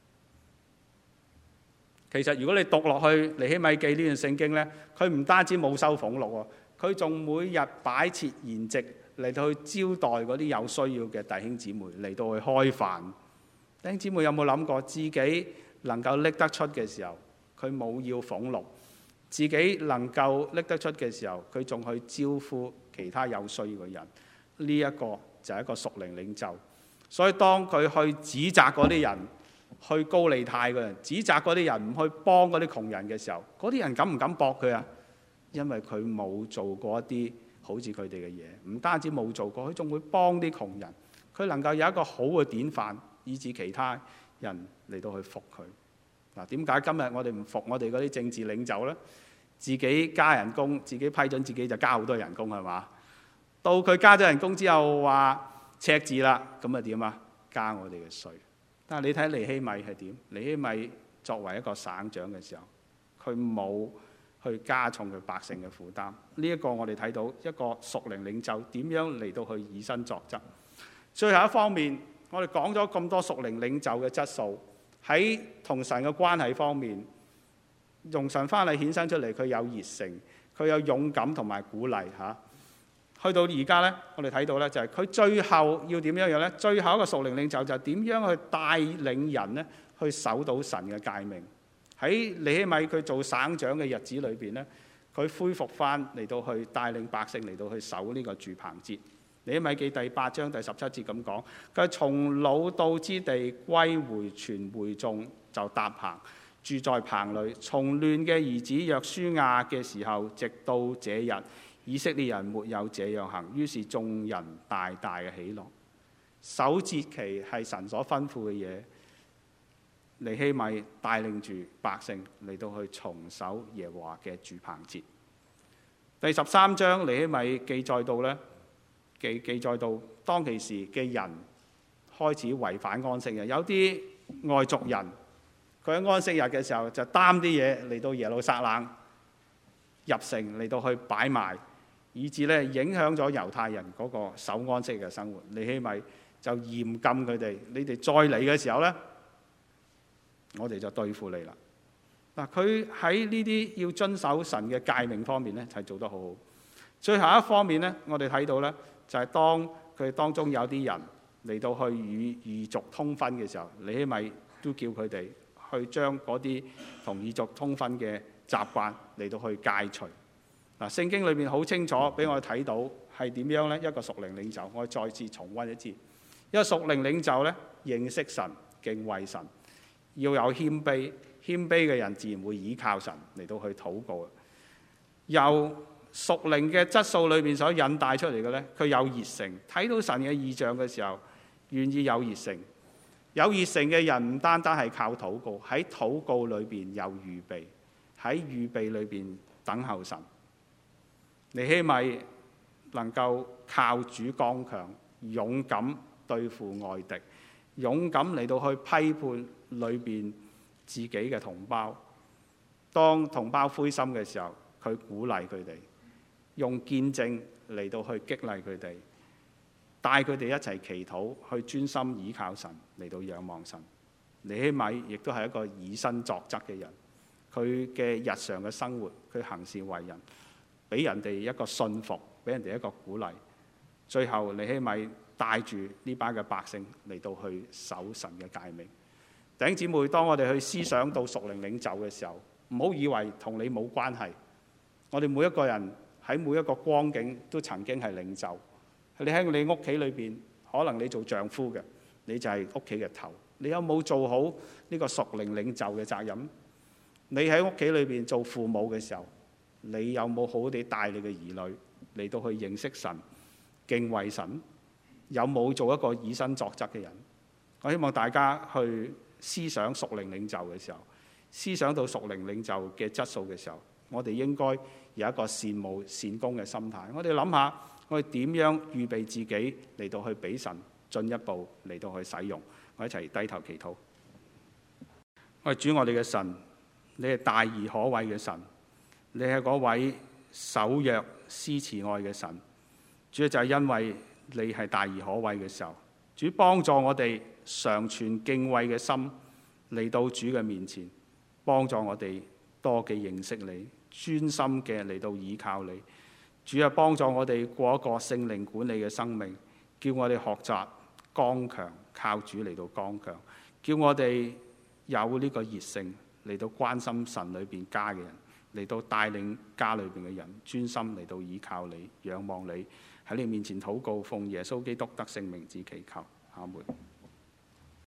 其實如果你讀落去尼希米記呢段聖經呢，佢唔單止冇收俸祿喎，佢仲每日擺設筵席嚟到去招待嗰啲有需要嘅弟兄姊妹，嚟到去開飯。弟兄姊妹有冇諗過自己能夠拎得出嘅時候，佢冇要俸祿；自己能夠拎得出嘅時候，佢仲去招呼其他有需要嘅人。呢一個就係一個屬靈領袖。所以當佢去指責嗰啲人，去高利貸嘅人，指責嗰啲人唔去幫嗰啲窮人嘅時候，嗰啲人敢唔敢駁佢啊？因為佢冇做過一啲好似佢哋嘅嘢，唔單止冇做過，佢仲會幫啲窮人。佢能夠有一個好嘅典範，以致其他人嚟到去服佢。嗱，點解今日我哋唔服我哋嗰啲政治領袖呢？自己加人工，自己批准自己就加好多人工，係嘛？到佢加咗人工之後話赤字啦，咁啊點啊？加我哋嘅稅。但係你睇尼希米係點？尼希米作為一個省長嘅時候，佢冇去加重佢百姓嘅負擔。呢一個我哋睇到一個屬靈領袖點樣嚟到去以身作則。最後一方面，我哋講咗咁多屬靈領袖嘅質素，喺同神嘅關係方面，用神翻嚟顯身出嚟，佢有熱誠，佢有勇敢同埋鼓勵嚇。去到而家呢，我哋睇到呢，就係佢最後要點樣樣呢？最後一個屬靈領袖就係點樣去帶領人呢去守到神嘅誡命。喺尼希米佢做省長嘅日子裏邊呢，佢恢復翻嚟到去帶領百姓嚟到去守呢個住棚節。尼希米記第八章第十七節咁講，佢從擄到之地歸回，全會眾就搭棚住在棚裏。從亂嘅兒子約書亞嘅時候，直到這日，以色列人沒有這樣行，於是眾人大大嘅喜樂。守節期係神所吩咐嘅嘢，尼希米帶領住百姓嚟到去重守耶和華嘅住棚節。第十三章尼希米記載到呢。記記載到當其時嘅人開始違反安息日，有啲外族人佢喺安息日嘅時候就擔啲嘢嚟到耶路撒冷入城嚟到去擺賣，以致咧影響咗猶太人嗰個守安息嘅生活。尼希米就嚴禁佢哋，你哋再嚟嘅時候呢，我哋就對付你啦。嗱，佢喺呢啲要遵守神嘅誡命方面呢，係做得好好。最後一方面呢，我哋睇到呢。就係當佢當中有啲人嚟到去與異族通婚嘅時候，尼希米都叫佢哋去將嗰啲同異族通婚嘅習慣嚟到去戒除。嗱，聖經裏面好清楚俾我哋睇到係點樣呢？一個屬靈領袖，我再次重溫一次。一個屬靈領袖呢，認識神、敬畏神，要有謙卑，謙卑嘅人自然會倚靠神嚟到去禱告。由屬靈嘅質素裏面所引帶出嚟嘅呢，佢有熱誠，睇到神嘅異象嘅時候，願意有熱誠。有熱誠嘅人唔單單係靠禱告，喺禱告裏邊有預備，喺預備裏邊等候神。尼希米能夠靠主剛強，勇敢對付外敵，勇敢嚟到去批判裏邊自己嘅同胞。當同胞灰心嘅時候，佢鼓勵佢哋。用見證嚟到去激勵佢哋，帶佢哋一齊祈禱，去專心倚靠神，嚟到仰望神。尼希米亦都係一個以身作則嘅人，佢嘅日常嘅生活，佢行事為人，俾人哋一個信服，俾人哋一個鼓勵。最後尼希米帶住呢班嘅百姓嚟到去守神嘅誡命。 弟兄姊妹，當我哋去思想到屬靈領袖嘅時候，唔好以為同你冇關係。我哋每一個人喺每一個光景都曾經係領袖。你喺你屋企裏邊，可能你做丈夫嘅，你就係屋企嘅頭。你有冇做好呢個屬靈領袖嘅責任？你喺屋企裏邊做父母嘅時候，你有冇好好地帶你嘅兒女嚟到去認識神、敬畏神？有冇做一個以身作則嘅人？我希望大家去思想屬靈領袖嘅時候，思想到屬靈領袖嘅質素嘅時候，我哋應該有一個羨慕善工嘅心態。我哋諗下，我哋點樣預備自己嚟到去俾神進一步嚟到去使用？我一齊低頭祈禱。我哋主，我哋嘅神，你係大而可畏嘅神，你係嗰位守約施慈愛嘅神。主，就係因為你係大而可畏嘅時候，主幫助我哋常存敬畏嘅心嚟到主嘅面前，幫助我哋多嘅認識你，專心嘅嚟到倚靠你。主啊，幫助我哋過一個聖靈管理嘅生命，叫我哋學習剛強，靠主嚟到剛強，叫我哋有呢個熱誠嚟到關心神裏邊家嘅人，嚟到帶領家裏邊嘅人專心嚟到倚靠你，仰望你，喺你面前禱告，奉耶穌基督得勝名字祈求，阿門。